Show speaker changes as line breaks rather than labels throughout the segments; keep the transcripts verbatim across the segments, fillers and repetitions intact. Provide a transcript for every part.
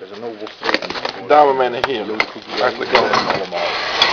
Dames en heren, hartelijk welkom allemaal.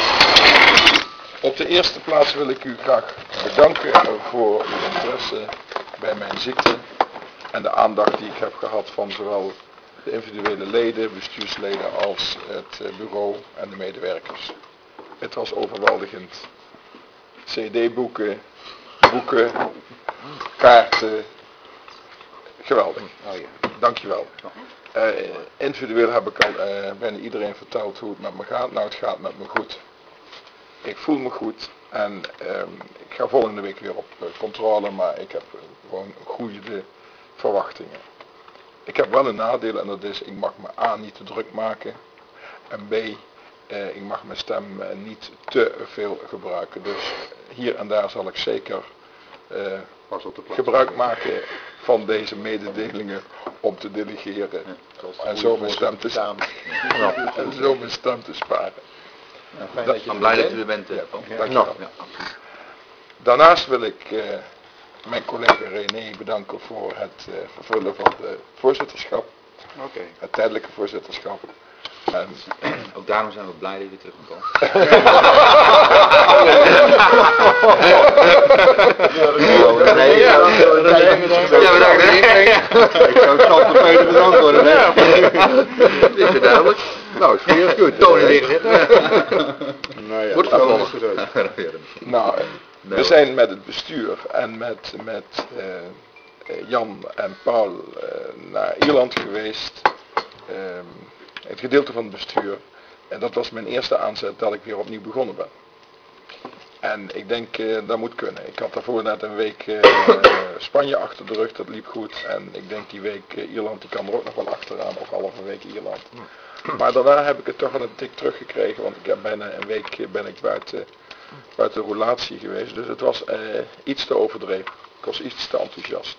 Op de eerste plaats wil ik u graag bedanken voor uw interesse bij mijn ziekte en de aandacht die ik heb gehad van zowel de individuele leden, bestuursleden als het bureau en de medewerkers. Het was overweldigend. C D-boeken, boeken, kaarten, geweldig. Dankjewel. Uh, individueel heb ik al uh, bijna iedereen verteld hoe het met me gaat. Nou, het gaat met me goed. Ik voel me goed en um, ik ga volgende week weer op uh, controle, maar ik heb uh, gewoon goede verwachtingen. Ik heb wel een nadeel en dat is, ik mag me A niet te druk maken en B, uh, ik mag mijn stem uh, niet te veel gebruiken. Dus hier en daar zal ik zeker uh, gebruik maken van deze mededelingen om te delegeren ja, en zo mijn stem te sparen. Ja, en zo mijn stem te sparen.
Ja, fijn dat, dat je ben blij dat u er bent. Ja,
ja, ja. Ja. Daarnaast wil ik uh, mijn collega René bedanken voor het uh, vervullen van het voorzitterschap.
Okay.
Het tijdelijke voorzitterschap. En
ook daarom zijn we blij dat je terug bent komen.
Ja, bedankt. Ik zou Santa Peter bedankt worden.
Is het duidelijk?
Nou, is weer goed.
Toon weer.
Nou ja,
wordt vervolgd.
Nou, we zijn met het bestuur en met, met uh, Jan en Paul uh, naar Ierland geweest. Uh, Het gedeelte van het bestuur. En dat was mijn eerste aanzet dat ik weer opnieuw begonnen ben. En ik denk uh, dat moet kunnen. Ik had daarvoor net een week uh, Spanje achter de rug, dat liep goed. En ik denk die week uh, Ierland, die kan er ook nog wel achteraan. Of halve week Ierland. Maar daarna heb ik het toch wel een tik teruggekregen. Want ik heb bijna een week uh, ben ik buiten, buiten roulatie geweest. Dus het was uh, iets te overdreven. Ik was iets te enthousiast.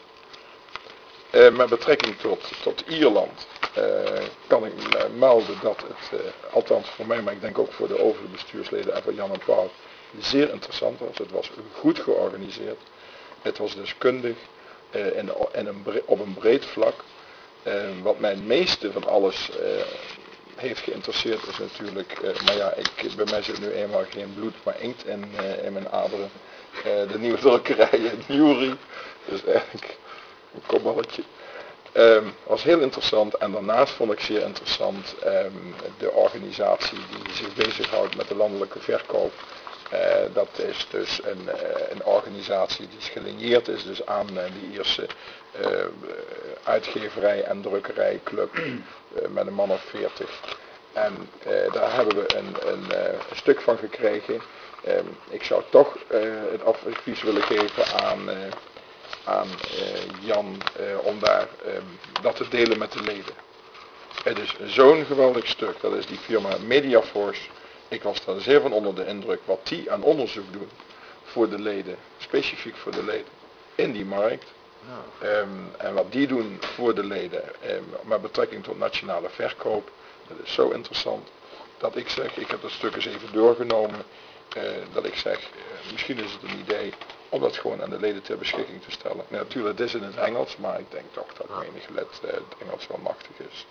Uh, met betrekking tot, tot Ierland uh, kan ik uh, melden dat het, uh, althans voor mij, maar ik denk ook voor de overige bestuursleden en voor Jan en Paul, zeer interessant was. Het was goed georganiseerd. Het was deskundig uh, in, in een bre- op een breed vlak. Uh, wat mij het meeste van alles uh, heeft geïnteresseerd is natuurlijk, uh, maar ja, ik, bij mij zit nu eenmaal geen bloed, maar inkt in, uh, in mijn aderen. Uh, de nieuwe drukkerij, het Newry. Dus eigenlijk een kopballetje. Um, was heel interessant en daarnaast vond ik zeer interessant um, de organisatie die zich bezighoudt met de landelijke verkoop. Uh, dat is dus een, uh, een organisatie die gelineerd is dus aan uh, die Ierse uh, uitgeverij en drukkerijclub uh, met een man of veertig. En uh, daar hebben we een, een, uh, een stuk van gekregen. Um, ik zou toch uh, het advies willen geven aan... Uh, aan uh, Jan uh, om daar uh, dat te delen met de leden. Het is zo'n geweldig stuk, dat is die firma Mediaforce. Ik was daar zeer van onder de indruk wat die aan onderzoek doen voor de leden, specifiek voor de leden, in die markt. Um, en wat die doen voor de leden um, met betrekking tot nationale verkoop, dat is zo interessant dat ik zeg, ik heb dat stuk eens even doorgenomen, uh, dat ik zeg, uh, misschien is het een idee om dat gewoon aan de leden ter beschikking te stellen. Nou, natuurlijk, het is in het Engels, maar ik denk toch dat menig lid uh, het Engels wel machtig is.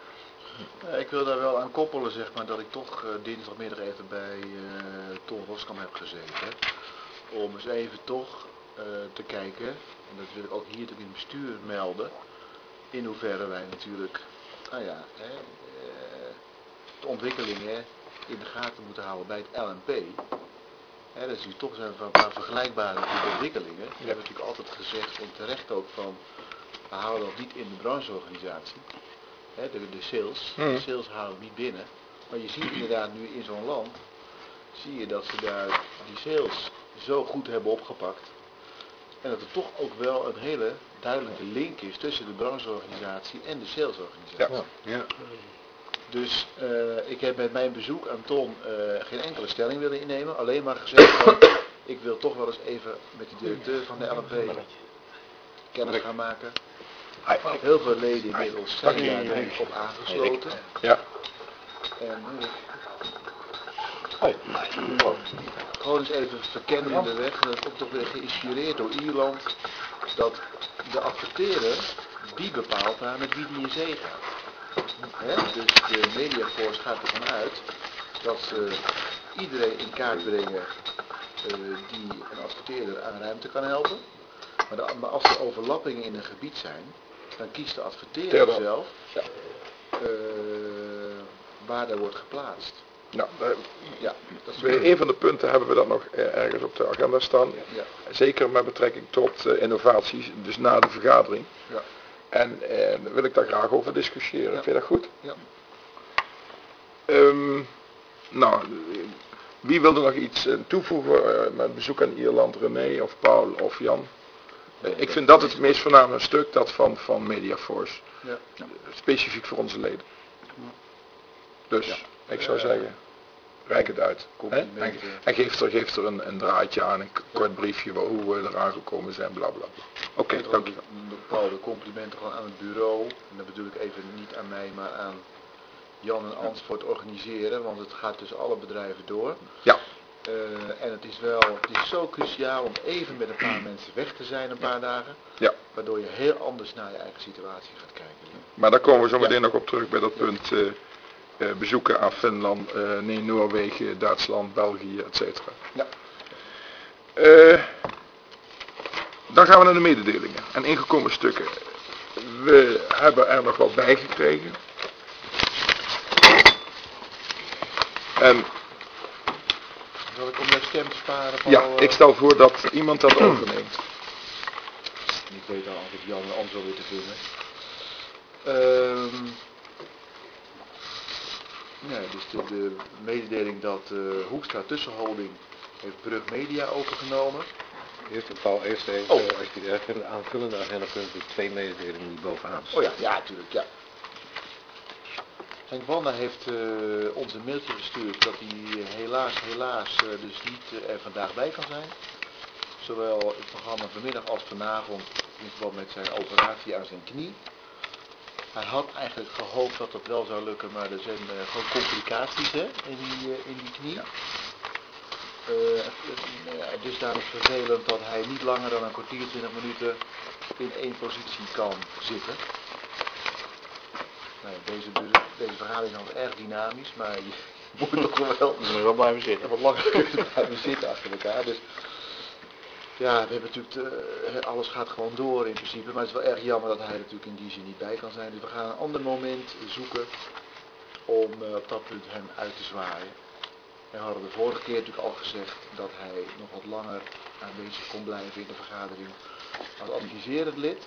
Ja, ik wil daar wel aan koppelen, zeg maar, dat ik toch uh, dinsdagmiddag even bij uh, Ton Roskam heb gezeten. Om eens even toch uh, te kijken, en dat wil ik ook hier in het bestuur melden, in hoeverre wij natuurlijk, nou ja, hè, uh, de ontwikkelingen in de gaten moeten houden bij het L N P. He, dat is nu toch zijn van een paar vergelijkbare ontwikkelingen. We hebben natuurlijk altijd gezegd, en terecht ook van, we houden dat niet in de brancheorganisatie. He, de, de sales,
Hmm.
de sales houden we niet binnen. Maar je ziet inderdaad nu in zo'n land, zie je dat ze daar die sales zo goed hebben opgepakt. En dat er toch ook wel een hele duidelijke link is tussen de brancheorganisatie en de salesorganisatie.
Ja. Ja.
Dus uh, ik heb met mijn bezoek aan Ton uh, geen enkele stelling willen innemen. Alleen maar gezegd van, ik wil toch wel eens even met de directeur van de L N P kennis gaan maken. Heel veel leden inmiddels zijn daar denk ik op aangesloten.
Ja.
En uh, gewoon eens even verkennen in de weg. En dat is ook toch weer geïnspireerd door Ierland. Dat de adverteerder, die bepaalt daar met wie die in zee gaat. Hè? Dus de Mediaforce gaat ervan uit dat ze iedereen in kaart brengen uh, die een adverteerder aan ruimte kan helpen. Maar, de, maar als er overlappingen in een gebied zijn, dan kiest de adverteerder
Terwijl,
zelf
ja.
uh, waar er wordt geplaatst.
Nou, uh,
ja, dat is
bij een van de punten hebben we dat nog uh, ergens op de agenda staan.
Ja.
Zeker met betrekking tot uh, innovaties, dus na de vergadering.
Ja.
En uh, dan wil ik daar graag over discussiëren.
Ja.
Vind je dat goed?
Ja.
Um, nou, wie wil er nog iets uh, toevoegen uh, met bezoek aan Ierland? René of Paul of Jan? Uh, ik vind dat het meest voorname stuk, dat van, van Mediaforce.
Ja.
Uh, specifiek voor onze leden. Dus, ja. ik zou zeggen, reik het uit. En, en geef er, geef er een, een draadje aan, een kort briefje hoe we eraan gekomen zijn, bla bla bla. Oké, okay, dank je.
Bepaalde complimenten gewoon aan het bureau. En dat bedoel ik even niet aan mij, maar aan Jan en Ans voor het organiseren, want het gaat tussen alle bedrijven door.
Ja.
Uh, en het is wel, het is zo cruciaal om even met een paar mensen weg te zijn een paar dagen.
Ja.
Waardoor je heel anders naar je eigen situatie gaat kijken.
Maar daar komen we zo meteen ja. nog op terug bij dat
ja.
punt uh, uh, bezoeken aan Finland, uh, nee, Noorwegen, Duitsland, België, et cetera.
Ja.
Uh, dan gaan we naar de mededelingen en ingekomen stukken. We hebben er nog wat bij gekregen. En
zal ik om jouw stem te sparen? Paul,
ja, ik stel voor dat iemand dat overneemt.
Ik weet al altijd Jan en Ans wel weer te vinden. Um, ja, dus de, de mededeling dat uh, Hoekstra Tussenholding heeft Brug Media overgenomen.
Eerst Paul, eerst even, oh. als je er een aanvullende agenda kunt, de twee mededelingen die bovenaan staan.
Oh ja, ja, natuurlijk, ja. Henk Wanda heeft uh, ons een mailtje gestuurd dat hij helaas, helaas uh, dus niet uh, er vandaag bij kan zijn. Zowel het programma vanmiddag als vanavond in verband met zijn operatie aan zijn knie. Hij had eigenlijk gehoopt dat het wel zou lukken, maar er zijn uh, gewoon complicaties hè, in, die, uh, in die knie. Ja. Uh, uh, dusdanig vervelend dat hij niet langer dan een kwartier, twintig minuten in één positie kan zitten. Nou, deze, deze vergadering is erg dynamisch, maar je moet toch wel,
je moet wel blijven zitten.
Wat langer blijven zitten achter elkaar. Dus ja, we hebben natuurlijk, te, alles gaat gewoon door in principe, maar het is wel erg jammer dat hij natuurlijk in die zin niet bij kan zijn. Dus we gaan een ander moment zoeken om uh, op dat punt hem uit te zwaaien. We hadden de vorige keer natuurlijk al gezegd dat hij nog wat langer aanwezig kon blijven in de vergadering als adviserend lid.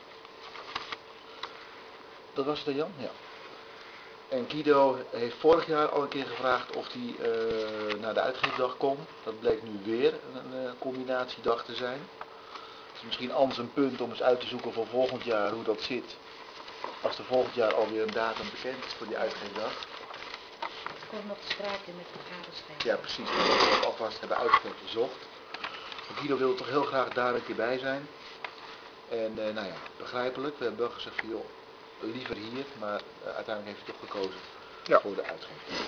Dat was het dan, Jan? Ja. En Guido heeft vorig jaar al een keer gevraagd of hij uh, naar de uitgeefdag kon. Dat bleek nu weer een uh, combinatiedag te zijn. Het is misschien anders een punt om eens uit te zoeken voor volgend jaar hoe dat zit. Als er volgend jaar alweer een datum bekend is voor die uitgeefdag.
Ik kom nog te sprake met vergaderschap.
Ja, precies. Dat we dat alvast hebben uitgezocht. Guido wil toch heel graag daar een keer bij zijn. En uh, nou ja, begrijpelijk. We hebben wel gezegd van joh, liever hier, maar uh, uiteindelijk heeft hij toch gekozen ja. voor de uitgever.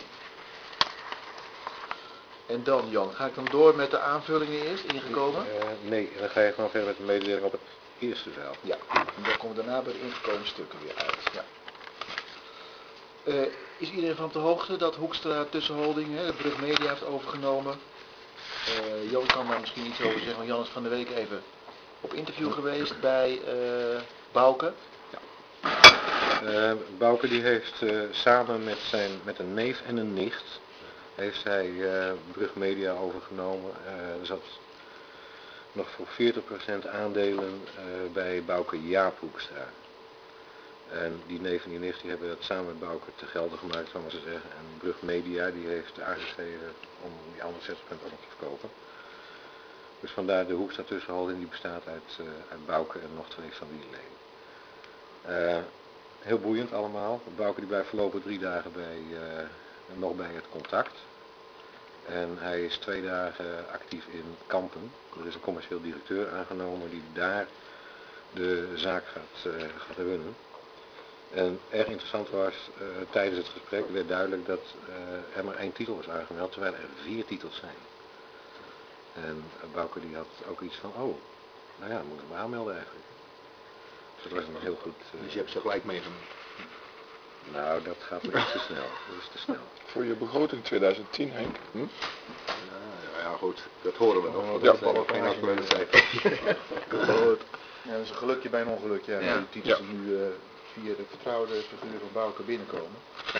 En dan Jan, ga ik dan door met de aanvullingen eerst ingekomen?
Uh, nee, dan ga je gewoon verder met de mededeling op het eerste vel.
Ja, en dan komen we daarna bij de ingekomen stukken weer uit. Ja. Uh, is iedereen van op de hoogte dat Hoekstra Tussenholding hè, de Brug Media heeft overgenomen? Uh, Jan kan daar misschien iets over zeggen, want Jan is van de week even op interview geweest bij uh, Bouke.
Uh, Bouke die heeft uh, samen met, zijn, met een neef en een nicht heeft hij uh, Brug Media overgenomen. Uh, er zat nog voor veertig procent aandelen uh, bij Bouke Jaap Hoekstra. En die neef en die nicht die hebben dat samen met Bouke te gelden gemaakt, zal ik maar zo zeggen. En Brug Media die heeft aangegeven om die andere zestig procent ook nog te verkopen. Dus vandaar de Hoekstra Tussenholding die bestaat uit, uh, uit Bouke en nog twee familieleden. Uh, Heel boeiend allemaal. Bouke die blijft voorlopig drie dagen bij, uh, nog bij het contact. En hij is twee dagen actief in Kampen. Er is een commercieel directeur aangenomen die daar de zaak gaat, uh, gaat runnen. En erg interessant was, uh, tijdens het gesprek werd duidelijk dat uh, er maar één titel was aangemeld, terwijl er vier titels zijn. En Bouke die had ook iets van, oh, nou ja, moet ik me aanmelden eigenlijk. Dat was een heel goed... Uh,
dus je hebt ze gelijk meegenomen?
Nou, dat gaat me iets te snel. Dat is te snel.
Voor je begroting twintig tien, Henk. Hm?
Ja, ja goed, dat horen we nog.
Oh,
Dat
ja.
zijn nog geen actuele cijfers.
Goed. Ja, dat is een gelukje bij een ongelukje. Ja,
Ja.
Die titels
Ja.
die nu uh, via de vertrouwde figuur van Bouke binnenkomen.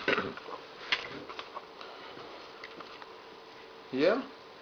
Ja?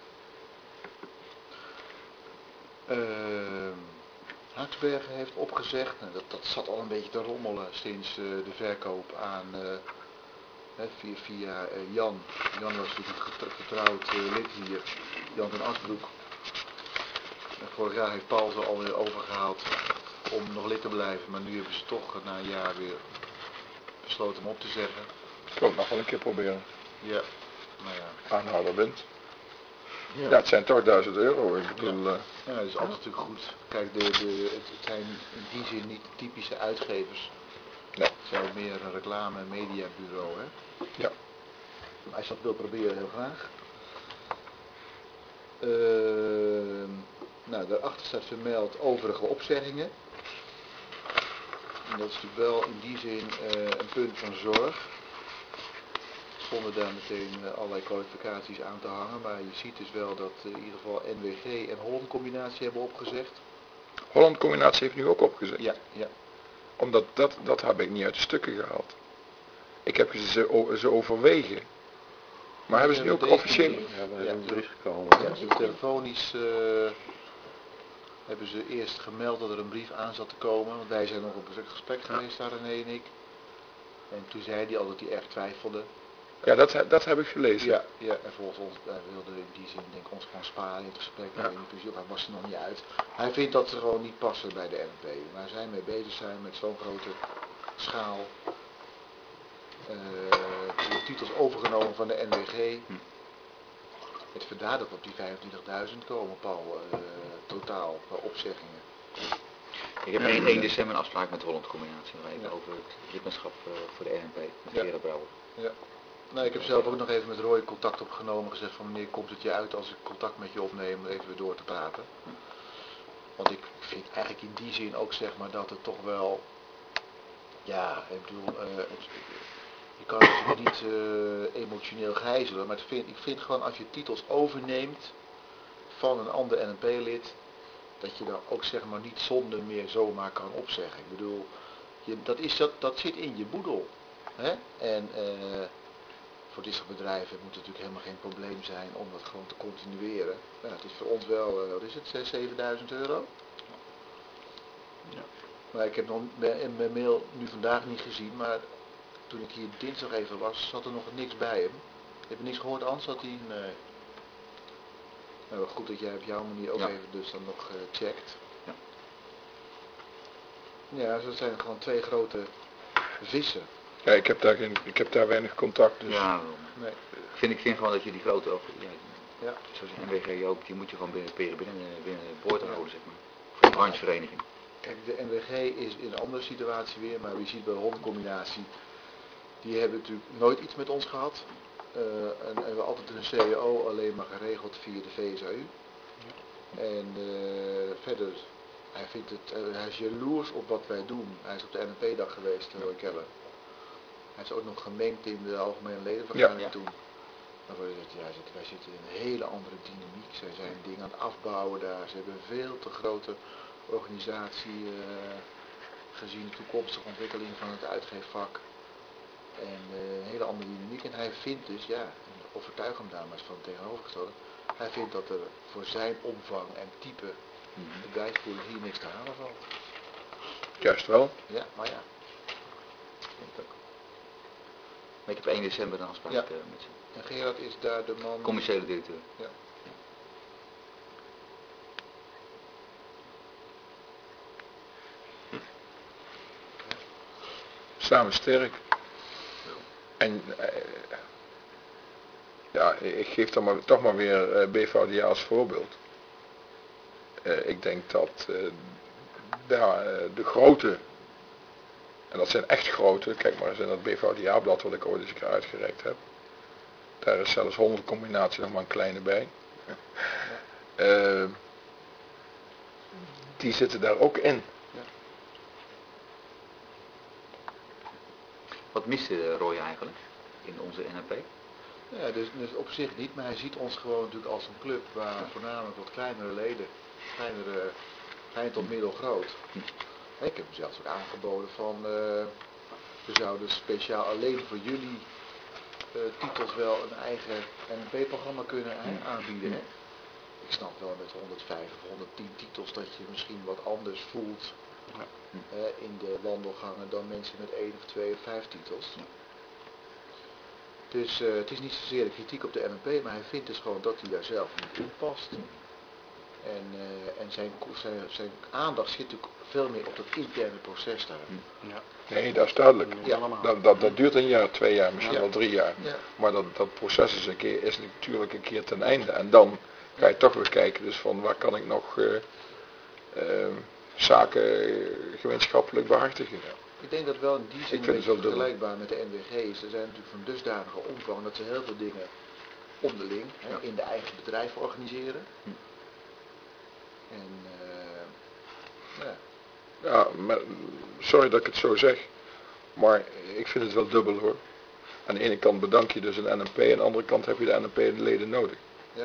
Uh, Haaksbergen heeft opgezegd, nou, dat, dat zat al een beetje te rommelen sinds uh, de verkoop aan uh, hè, via, via uh, Jan. Jan was natuurlijk een vertrouwd uh, lid hier, Jan ten Asbroek. En vorig jaar heeft Paul ze alweer overgehaald om nog lid te blijven, maar nu hebben ze toch na een jaar weer besloten hem op te zeggen.
Ik wil het nog wel een keer proberen.
Ja, nou ja.
Aanhouder wint.
Ja.
Ja, het zijn toch duizend euro. Ik bedoel, uh,
Ja, dat is altijd natuurlijk goed. Kijk, de, de, het, het zijn in die zin niet typische uitgevers.
Nee.
Het zijn ook meer een reclame- en mediabureau, hè?
Ja.
Als je dat wil proberen, heel graag. Uh, nou, daarachter staat vermeld overige opzeggingen. En dat is natuurlijk wel in die zin uh, een punt van zorg. Zonder daar meteen uh, allerlei kwalificaties aan te hangen. Maar je ziet dus wel dat uh, in ieder geval N W G en Holland Combinatie hebben opgezegd.
Holland Combinatie heeft nu ook opgezet.
Ja, ja.
Omdat dat, dat heb ik niet uit de stukken gehaald. Ik heb ze, ze overwegen. Maar hebben ze nu ook officieel...
Ja, we hebben een brief gekomen.
Ja, ze hebben telefonisch uh, hebben ze eerst gemeld dat er een brief aan zat te komen. Want wij zijn nog op een gesprek geweest, daar René en ik. En toen zei hij al dat hij erg twijfelde.
Ja, dat, dat heb ik gelezen.
Ja, ja, en volgens ons, hij wilde in die zin denk ik ons gewoon sparen in het gesprek.
Ja.
Inclusief, hij was er nog niet uit. Hij vindt dat ze gewoon niet passen bij de N P. Waar zij mee bezig zijn met zo'n grote schaal. Uh, de titels overgenomen van de N W G. Hm. Het vandaar dat we op die vijfentwintigduizend komen, Paul, uh, totaal qua opzeggingen.
Ik heb één december een afspraak met Holland Combinatie
Ja.
over het lidmaatschap uh, voor de R N P, met
Ja.
Gerard Brouwer.
Ja. Nou, ik heb zelf ook nog even met Roy contact opgenomen, gezegd van wanneer komt het je uit als ik contact met je opneem om even weer door te praten. Want ik vind eigenlijk in die zin ook zeg maar dat het toch wel, ja, ik bedoel, uh, het, je kan het niet uh, emotioneel gijzelen, maar het vind, ik vind gewoon als je titels overneemt van een ander N N P-lid, dat je dan ook zeg maar niet zonder meer zomaar kan opzeggen. Ik bedoel, je, dat, is, dat, dat zit in je boedel. Hè? En uh, voor dit soort bedrijven moet het natuurlijk helemaal geen probleem zijn om dat gewoon te continueren. Ja, het is voor ons wel, uh, wat is het, zes, zevenduizend euro? Ja. Maar ik heb nog mijn, mijn mail nu vandaag niet gezien, maar toen ik hier dinsdag even was, zat er nog niks bij hem. Heb je niks gehoord, Ans? Zat hij? Nee. Nou, goed dat jij op jouw manier ook ja. even dus dan nog uh, checkt. Ja. Ja, zo zijn gewoon twee grote vissen.
Ja, ik heb daar, geen, ik heb daar weinig contact, dus...
Ja,
nee.
ik, vind, ik vind gewoon dat je die grote, ook, ja,
ja.
zoals N W G ook, die moet je gewoon binnen, binnen, binnen boord houden, zeg maar. Voor een branchevereniging.
Kijk, de N W G is in een andere situatie weer, maar wie ziet bij de hondencombinatie, die hebben natuurlijk nooit iets met ons gehad. Uh, en we hebben altijd een C E O alleen maar geregeld via de V S A U. En uh, verder, hij, vindt het, uh, hij is jaloers op wat wij doen. Hij is op de N N P-dag geweest, Roy Keller. Hij is ook nog gemengd in de algemene ledenvergadering ja, ja. toen. Maar ja, wij zitten in een hele andere dynamiek. Zij zijn dingen aan het afbouwen daar. Ze hebben een veel te grote organisatie uh, gezien de toekomstige ontwikkeling van het uitgeefvak. En uh, een hele andere dynamiek. En hij vindt dus, ja, overtuig hem daar maar eens van het tegenovergestelde. Hij vindt dat er voor zijn omvang en type bedrijfsvoering hier niks te halen valt.
Juist wel.
Ja, maar ja.
Maar ik heb één december een afspraak ja. uh, met ze.
En Gerard is daar de man...
Commerciële directeur.
Ja.
Samen sterk. En uh, ja, ik geef dan maar, toch maar weer uh, B V D A als voorbeeld. Uh, ik denk dat uh, daar, uh, de grote, en dat zijn echt grote, kijk maar eens in dat B V D A-blad wat ik ooit eens een keer uitgereikt heb. Daar is zelfs honderd combinatie nog maar een kleine bij. Uh, die zitten daar ook in.
Wat miste Roy eigenlijk in onze N H P?
Ja, dus, dus op zich niet, maar hij ziet ons gewoon natuurlijk als een club waar voornamelijk wat kleinere leden, kleinere, klein tot middelgroot. Ik heb hem zelfs ook aangeboden van, uh, we zouden speciaal alleen voor jullie uh, titels wel een eigen N N P-programma kunnen uh, aanbieden. Hè? Ik snap wel met honderdvijf of honderdtien titels dat je misschien wat anders voelt
ja.
uh, in de wandelgangen dan mensen met één of twee of vijf titels. Ja. Dus uh, het is niet zozeer de kritiek op de N N P, maar hij vindt dus gewoon dat hij daar zelf niet in past. En, uh, en zijn, zijn, zijn aandacht zit natuurlijk veel meer op dat interne proces daar.
Ja. Nee, dat is duidelijk.
Ja.
Dat, dat, dat duurt een jaar, twee jaar, misschien
ja.
wel drie jaar.
Ja.
Maar dat, dat proces is, een keer, is natuurlijk een keer ten einde. En dan ga je toch weer kijken dus van waar kan ik nog uh, uh, zaken gemeenschappelijk behartigen. Ja.
Ik denk dat wel in die zin
ik vind
een
het
vergelijkbaar met de N W G is. Er zijn natuurlijk van dusdanige omvang dat ze heel veel dingen onderling ja. hè, in de eigen bedrijf organiseren. Hm. En uh, ja.
Ja, maar, sorry dat ik het zo zeg, maar ik vind het wel dubbel hoor. Aan de ene kant bedank je dus een N N P, aan de andere kant heb je de N N P-leden nodig.
Ja.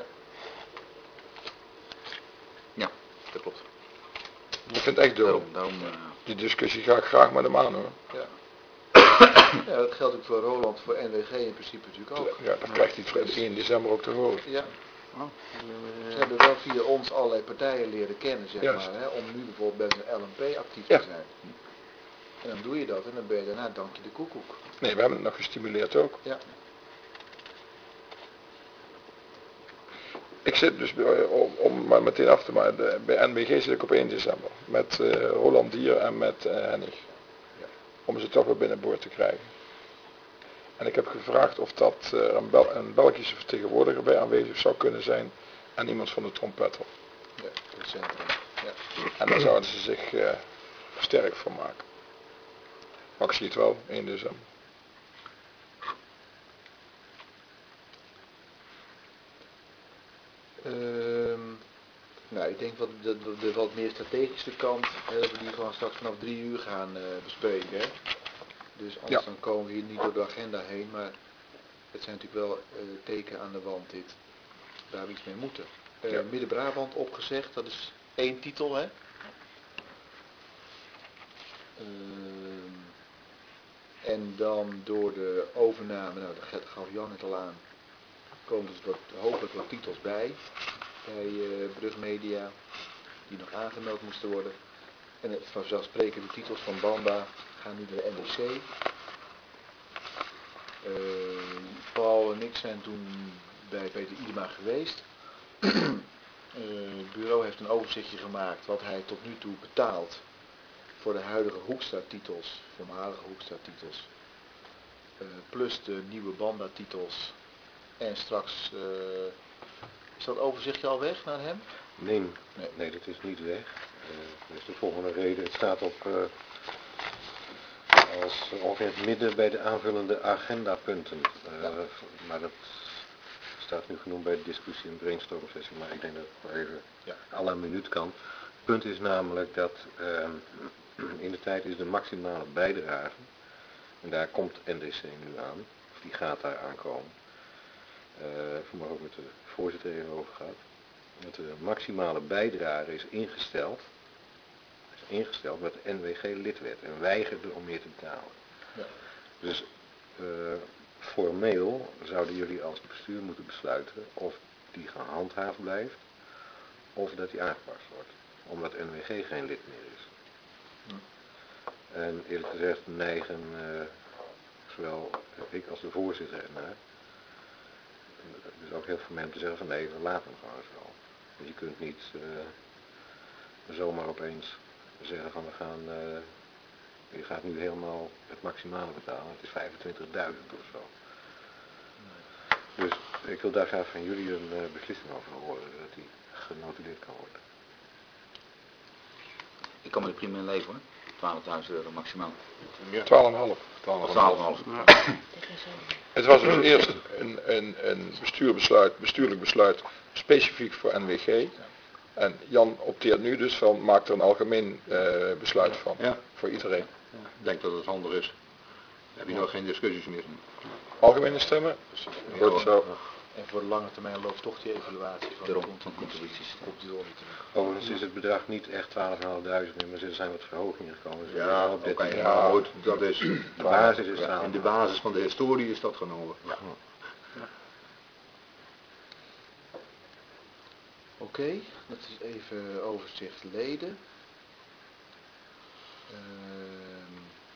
Ja, dat klopt.
Ik vind het echt dubbel.
Daarom, daarom, uh...
Die discussie ga ik graag met hem aan hoor.
Ja. Ja, dat geldt ook voor Roland, voor N W G in principe natuurlijk ook.
Ja, dat krijgt hij op één december ook te horen.
Ja. Oh. Ze hebben wel via ons allerlei partijen leren kennen, zeg
Juist.
maar, hè, om nu bijvoorbeeld bij een L N P actief
ja.
te zijn. En dan doe je dat en dan ben je daarna dank je de koekoek.
Nee, we hebben het nog gestimuleerd ook.
Ja.
Ik zit dus, om, om maar meteen af te maken, bij N W G zit ik op één december. Met uh, Roland Dier en met uh, Hennig. Ja. Om ze toch weer binnenboord te krijgen. En ik heb gevraagd of dat uh, een, Bel een Belgische vertegenwoordiger bij aanwezig zou kunnen zijn. En iemand van de trompetter.
Ja, het centrum. Ja.
En daar zouden ze zich uh, sterk voor maken. Maar ik zie het wel, één december.
Um, nou, ik denk wat de, de, de wat meer strategische kant hebben we die gewoon straks vanaf drie uur gaan uh, bespreken. Hè? Dus anders ja. dan komen we hier niet door de agenda heen, maar het zijn natuurlijk wel uh, teken aan de wand dit, waar we iets mee moeten. Uh, ja. Midden-Brabant opgezegd, dat is één titel hè. Uh, en dan door de overname, nou dat gaf Jan het al aan, komen dus wat, hopelijk wat titels bij, bij uh, Brugmedia, die nog aangemeld moesten worden. En het, vanzelfsprekend de titels van Bamba gaan nu naar de N D C. Uh, Paul en ik zijn toen bij Peter Idema geweest. uh, het bureau heeft een overzichtje gemaakt wat hij tot nu toe betaalt voor de huidige Hoekstra-titels, voormalige Hoekstra-titels. Uh, plus de nieuwe Bamba-titels. En straks, uh, is dat overzichtje al weg naar hem?
Nee, nee, nee dat is niet weg. Uh, dat is de volgende reden. Het staat op uh, als ongeveer het midden bij de aanvullende agendapunten. Uh, ja. Maar dat staat nu genoemd bij de discussie en brainstorm sessie, maar ik denk dat het wel even ja. à la minuut kan. Het punt is namelijk dat uh, in de tijd is de maximale bijdrage, en daar komt N D C nu aan, of die gaat daar aankomen. Uh, voor mij ook met de voorzitter even over gehad. Dat de maximale bijdrage is ingesteld, is ingesteld met de N W G lidwet en weigerde om meer te betalen. Ja. Dus uh, formeel zouden jullie als bestuur moeten besluiten of die gehandhaafd blijft of dat die aangepast wordt. Omdat N W G geen lid meer is. Hm. En eerlijk gezegd neigen uh, zowel ik als de voorzitter ernaar. Er is ook heel veel mensen te zeggen van nee, we laten hem gewoon zo. Dus je kunt niet uh, zomaar opeens zeggen van we gaan, uh, je gaat nu helemaal het maximale betalen. Het is vijfentwintigduizend of zo. Dus ik wil daar graag van jullie een uh, beslissing over horen, dat die genotuleerd kan worden.
Ik kan me er prima in leven hoor. twaalfduizend euro maximaal.
Ja. twaalf komma vijf.
twaalf komma vijf. Ja.
Het was dus eerst een, een, een bestuurbesluit, bestuurlijk besluit specifiek voor N W G. En Jan opteert nu dus van, maakt er een algemeen uh, besluit van, ja. Voor iedereen.
Ja, ik denk dat het handig is.
heb je nog geen discussies meer.
Algemene stemmen?
Ja,
Goed zo.
En voor de lange termijn loopt toch die evaluatie van de
Daarom,
grond-
van contributies.
op die orde terug.
Overigens is het bedrag niet echt twaalfduizend meer, maar er zijn wat verhogingen gekomen. Dus
Ja,
op
oké,
dit-
ja.
maar goed, dat is...
De basis is
Ja,
twaalf.
in de basis van de historie is dat genomen. Ja.
Oké, dat is even overzicht leden. Ehm,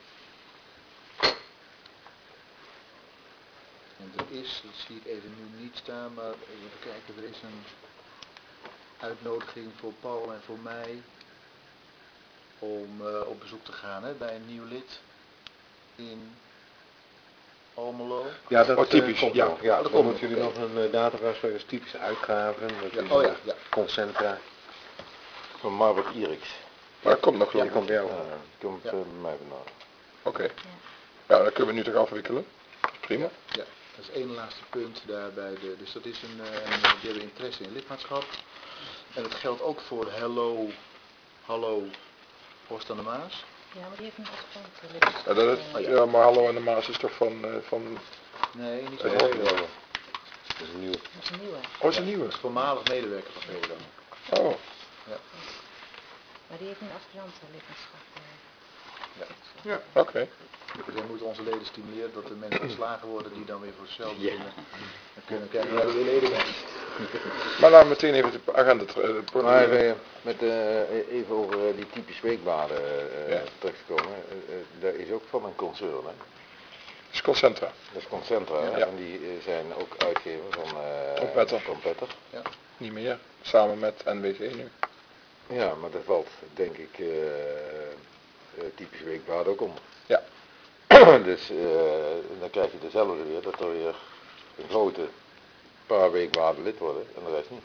en er is, dat zie ik even nu niet staan, maar even kijken, er is een uitnodiging voor Paul en voor mij om eh, op bezoek te gaan hè, bij een nieuw lid in Almelo.
Ja, dat
Oh, typisch,
eh, komt
ja.
nog. Ja,
dat
dan
komt
moeten
nog,
jullie
oké.
nog een uh, data als typische uitgaven. Dat
Ja,
is
oh ja,
een
ja.
Concentra.
Van Margaret Eriks.
Maar dat komt nog
Die
geloof ik.
komt bij jou.
Ja, die komt
Ja.
eh, bij mij vandaan.
Oké. Ja, dat kunnen we nu toch afwikkelen. Prima.
Ja, dat is één laatste punt daarbij. De, dus dat is een, eh, een die hebben interesse in lidmaatschap. En dat geldt ook voor Hello, Hallo, Horst aan de Maas.
Ja, maar die heeft een afstand.
Ja, dat is,
Oh, ja.
ja, maar Hallo en de Maas is toch van... eh, van
Nee, niet
Eh,
van
Hello.
Hello.
Dat is een nieuw.
Dat is een nieuwe.
oh, is een nieuwe.
Dat is voormalig medewerker van Hello.
Oh,
Maar die heeft een afstand lidmaatschap.
Ja.
ja, oké.
Dus wij moeten onze leden stimuleren dat er mensen ontslagen worden die dan weer voor zichzelf beginnen. Dan kunnen we kijken waar we weer leden zijn.
Maar laten we meteen even de agenda ter- eh,
Maar eh, met, eh, even over eh, die typisch weekbladen eh,
Ja.
terug te komen. Eh, eh, dat is ook van een concern, hè?
is Concentra.
Dat is Concentra, hè?
Ja.
En die eh, zijn ook uitgever van eh
Trompetter.
Trompetter.
Niet meer. Samen met N W G nu.
Ja, maar dat valt denk ik eh eh, typisch weekbladen ook om.
Ja.
Dus eh, dan krijg je dezelfde weer, dat er weer een grote paar weekbladen lid worden en de rest niet.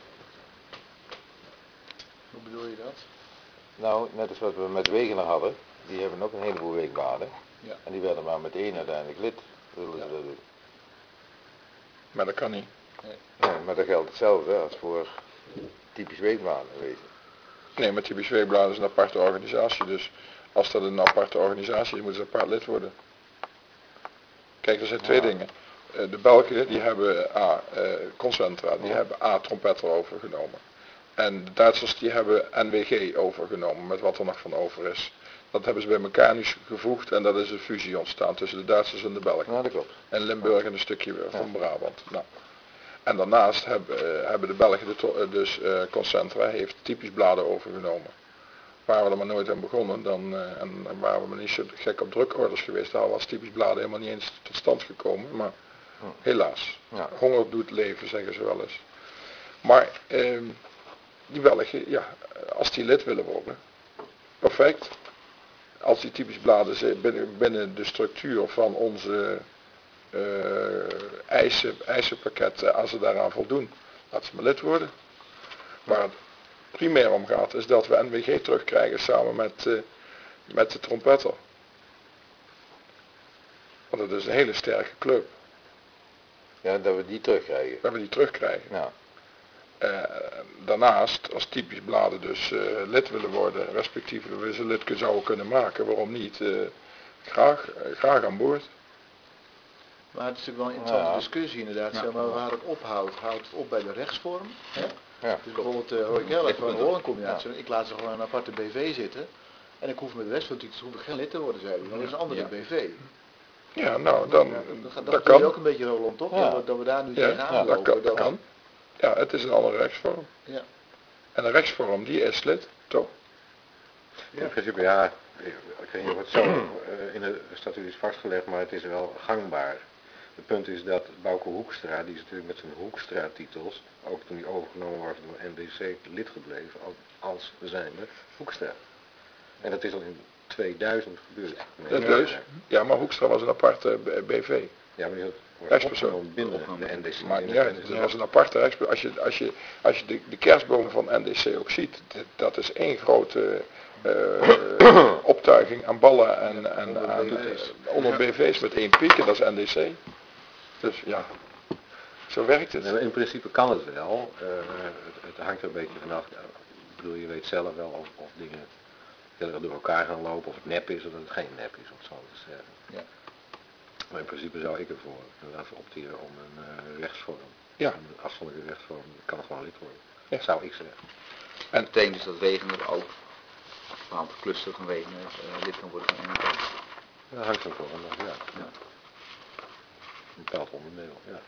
Hoe bedoel je dat?
Nou, net als wat we met Wegener hadden, die hebben ook een heleboel weekbladen.
Ja.
En die werden maar met één uiteindelijk lid, willen ze
Ja.
dat doen.
Maar dat kan niet.
Nee, maar dat geldt hetzelfde als voor typisch weekbladen, weet je.
Nee, maar typisch weekbladen is een aparte organisatie. Dus als dat een aparte organisatie is, moeten ze apart lid worden. Kijk, er zijn twee
Ja.
dingen. Eh, De Belgen die hebben A, eh, Concentra, die
Ja.
hebben A, Trompetter overgenomen. En de Duitsers die hebben N W G overgenomen, met wat er nog van over is. Dat hebben ze bij elkaar nu gevoegd en dat is een fusie ontstaan tussen de Duitsers en de Belgen.
Nou, dat klopt.
En Limburg en een stukje van Brabant. Nou. En daarnaast hebben, eh, hebben de Belgen, de to- eh, dus eh, Concentra, heeft typisch bladen overgenomen. Waren we er maar nooit aan begonnen, dan eh, en, en waren we maar niet zo gek op drukorders geweest, dan was typisch bladen helemaal niet eens tot stand gekomen. Maar
Hm.
helaas,
Ja.
honger doet leven, zeggen ze wel eens. Maar ehm, die Belgen, ja, als die lid willen worden, perfect. Als die typisch bladen ze- binnen, binnen de structuur van onze eh, eisen, eisenpakketten, als ze daaraan voldoen, laten ze maar lid worden. Waar het primair om gaat, is dat we N W G terugkrijgen samen met, eh, met de Trompetter. Want het is een hele sterke club,
Ja, dat we die terugkrijgen.
dat we die terugkrijgen.
Ja.
Eh, daarnaast, als typisch bladen dus eh, lid willen worden, respectievelijk we ze lid kun- zouden kunnen maken, waarom niet, eh, graag, eh, graag aan boord.
Maar het is natuurlijk wel een interessante
Ja.
discussie inderdaad.
Ja.
Zeg maar waar het ophoudt, houdt het op bij de rechtsvorm. Hè?
Ja.
Dus bijvoorbeeld uh, Roy Keller van de
Lichtpunt.
Hollandcombinatie. Ik laat ze gewoon een aparte B V zitten. En ik hoef met de rest van de titels hoef ik geen lid te worden, zei hij. Want dat is een andere
Ja.
B V.
Ja, nou, dan,
Ja, dat, gaat-
dat
dat doe je ook
kan.
een beetje Roland, toch?
Ja.
Dat, we, dat we daar nu
Ja,
tegenaan
ja,
dat
lopen.
kan, dat
dat-
kan. Ja, het is een andere rechtsvorm.
Ja.
En een rechtsvorm, die is lid, toch?
In principe, ja, ik ik weet niet of het zo eh, in de statuut is vastgelegd, maar het is wel gangbaar. Het punt is dat Bouke Hoekstra, die is natuurlijk met zijn Hoekstra-titels, ook toen hij overgenomen was door N D C, lid gebleven als, als zijnde Hoekstra. En dat is al in tweeduizend gebeurd.
Dat dus. Ja, maar Hoekstra was een aparte B- BV.
Ja, maar die wordt
Rechtspersoon.
opgenomen binnen de N D C.
Maakt niet uit. Het was een aparte rechtspersoon. Als je, als je, als je de, de kerstboom van N D C ook ziet, dit- dat is één grote eh, optuiging aan ballen en, en
Onder
aan,
B V's.
eh, onder B V's met één piek en dat is N D C. Dus ja, zo werkt
Nee,
het.
maar in principe kan het wel. Eh, het, het hangt er een beetje vanaf. Ja, ik bedoel, je weet zelf wel of, of dingen heel erg door elkaar gaan lopen, of het nep is of dat het geen nep is, of zo te zeggen. Maar in principe zou ik ervoor even opteren om een uh, rechtsvorm.
Ja.
Een afzonderlijke rechtsvorm. Dat kan gewoon lid worden.
Ja.
Dat zou ik zeggen.
En dat betekent dus dat Wegener ook, een bepaald cluster van Wegener, uh, lid kan worden van N N P.
Dat hangt er voor. Ja. Ja. Een bepaald onderdeel, ja.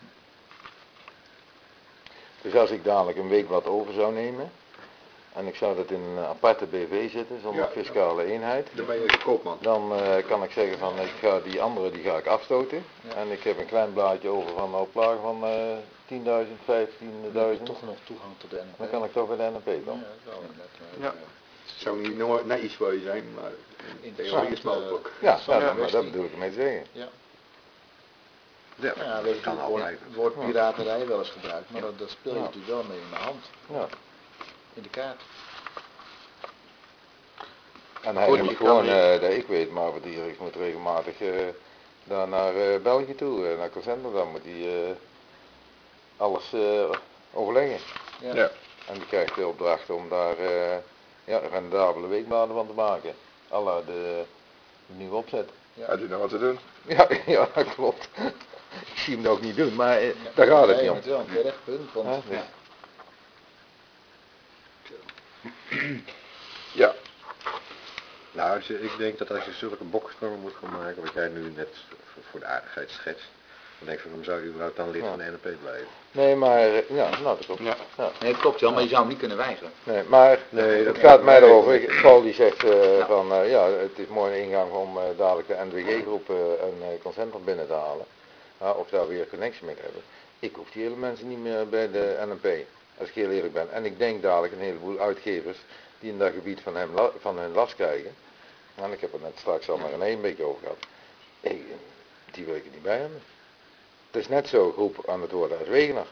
Dus als ik dadelijk een weekblad over zou nemen, en ik zou dat in een aparte B V zetten, zonder
Ja.
fiscale eenheid,
Dan ben je koopman.
dan uh, kan ik zeggen van ik ga die andere die ga ik afstoten.
Ja.
En ik heb een klein blaadje over van een oplage van uh, tienduizend, vijftienduizend.
Toch nog toegang tot de N N P.
Dan kan ik toch bij de N N P
Ja,
dan.
dat is wel inderdaad, uh,
Ja. Het zou niet nooit naïef voor je zijn, maar in theorie is het mogelijk.
Ja,
Zo'n
ja, maar
kwestie.
dat bedoel ik ermee te zeggen.
Ja.
Ja,
Ja,
dat
weet je,
kan
het woord,
altijd.
het woord piraterij wel eens gebruikt, maar dat, dat speel je
Ja.
natuurlijk wel mee in de hand,
Ja.
in de kaart.
En hij
Goed,
moet
je
gewoon,
kan
uh, dat ik weet, maar wat die ik moet regelmatig uh, daar naar uh, België toe, uh, naar Cocenter, dan moet hij uh, alles uh, overleggen.
Ja.
Ja.
En die krijgt de opdracht om daar uh, ja, rendabele weekbladen van te maken. Alla de, de nieuwe opzet.
Ja.
Had hij nog wat te doen?
Ja, ja, dat klopt. Ik zie hem dat ook niet doen, maar uh, daar gaat het
Nee,
niet om.
het is wel een terecht punt, want
Hè, dus-
Ja.
Nou, als je, ik denk dat als je zulke boksnormen moet gaan maken, wat jij nu net voor de aardigheid schetst, dan denk ik van, waarom zou je überhaupt dan lid
Ja.
van de N N P blijven?
Nee, maar, uh, ja, nou dat klopt.
Ja.
Ja.
Nee, het klopt wel, maar je zou hem niet kunnen weigeren.
Nee, maar
Nee,
het gaat mij erover. Ik- Paul die zegt uh,
Ja.
van uh, ja, het is mooi een ingang om uh, dadelijk de N W G-groep uh, een uh, Concentrum binnen te halen. Ja, of daar weer connectie mee te hebben. Ik hoef die hele mensen niet meer bij de N N P, als ik heel eerlijk ben. En ik denk dadelijk een heleboel uitgevers die in dat gebied van, hem la- van hun last krijgen. En ik heb het net straks al met René een beetje over gehad. Ik, die wil ik er niet bij hebben. Het is net zo groep aan het worden als Wegener.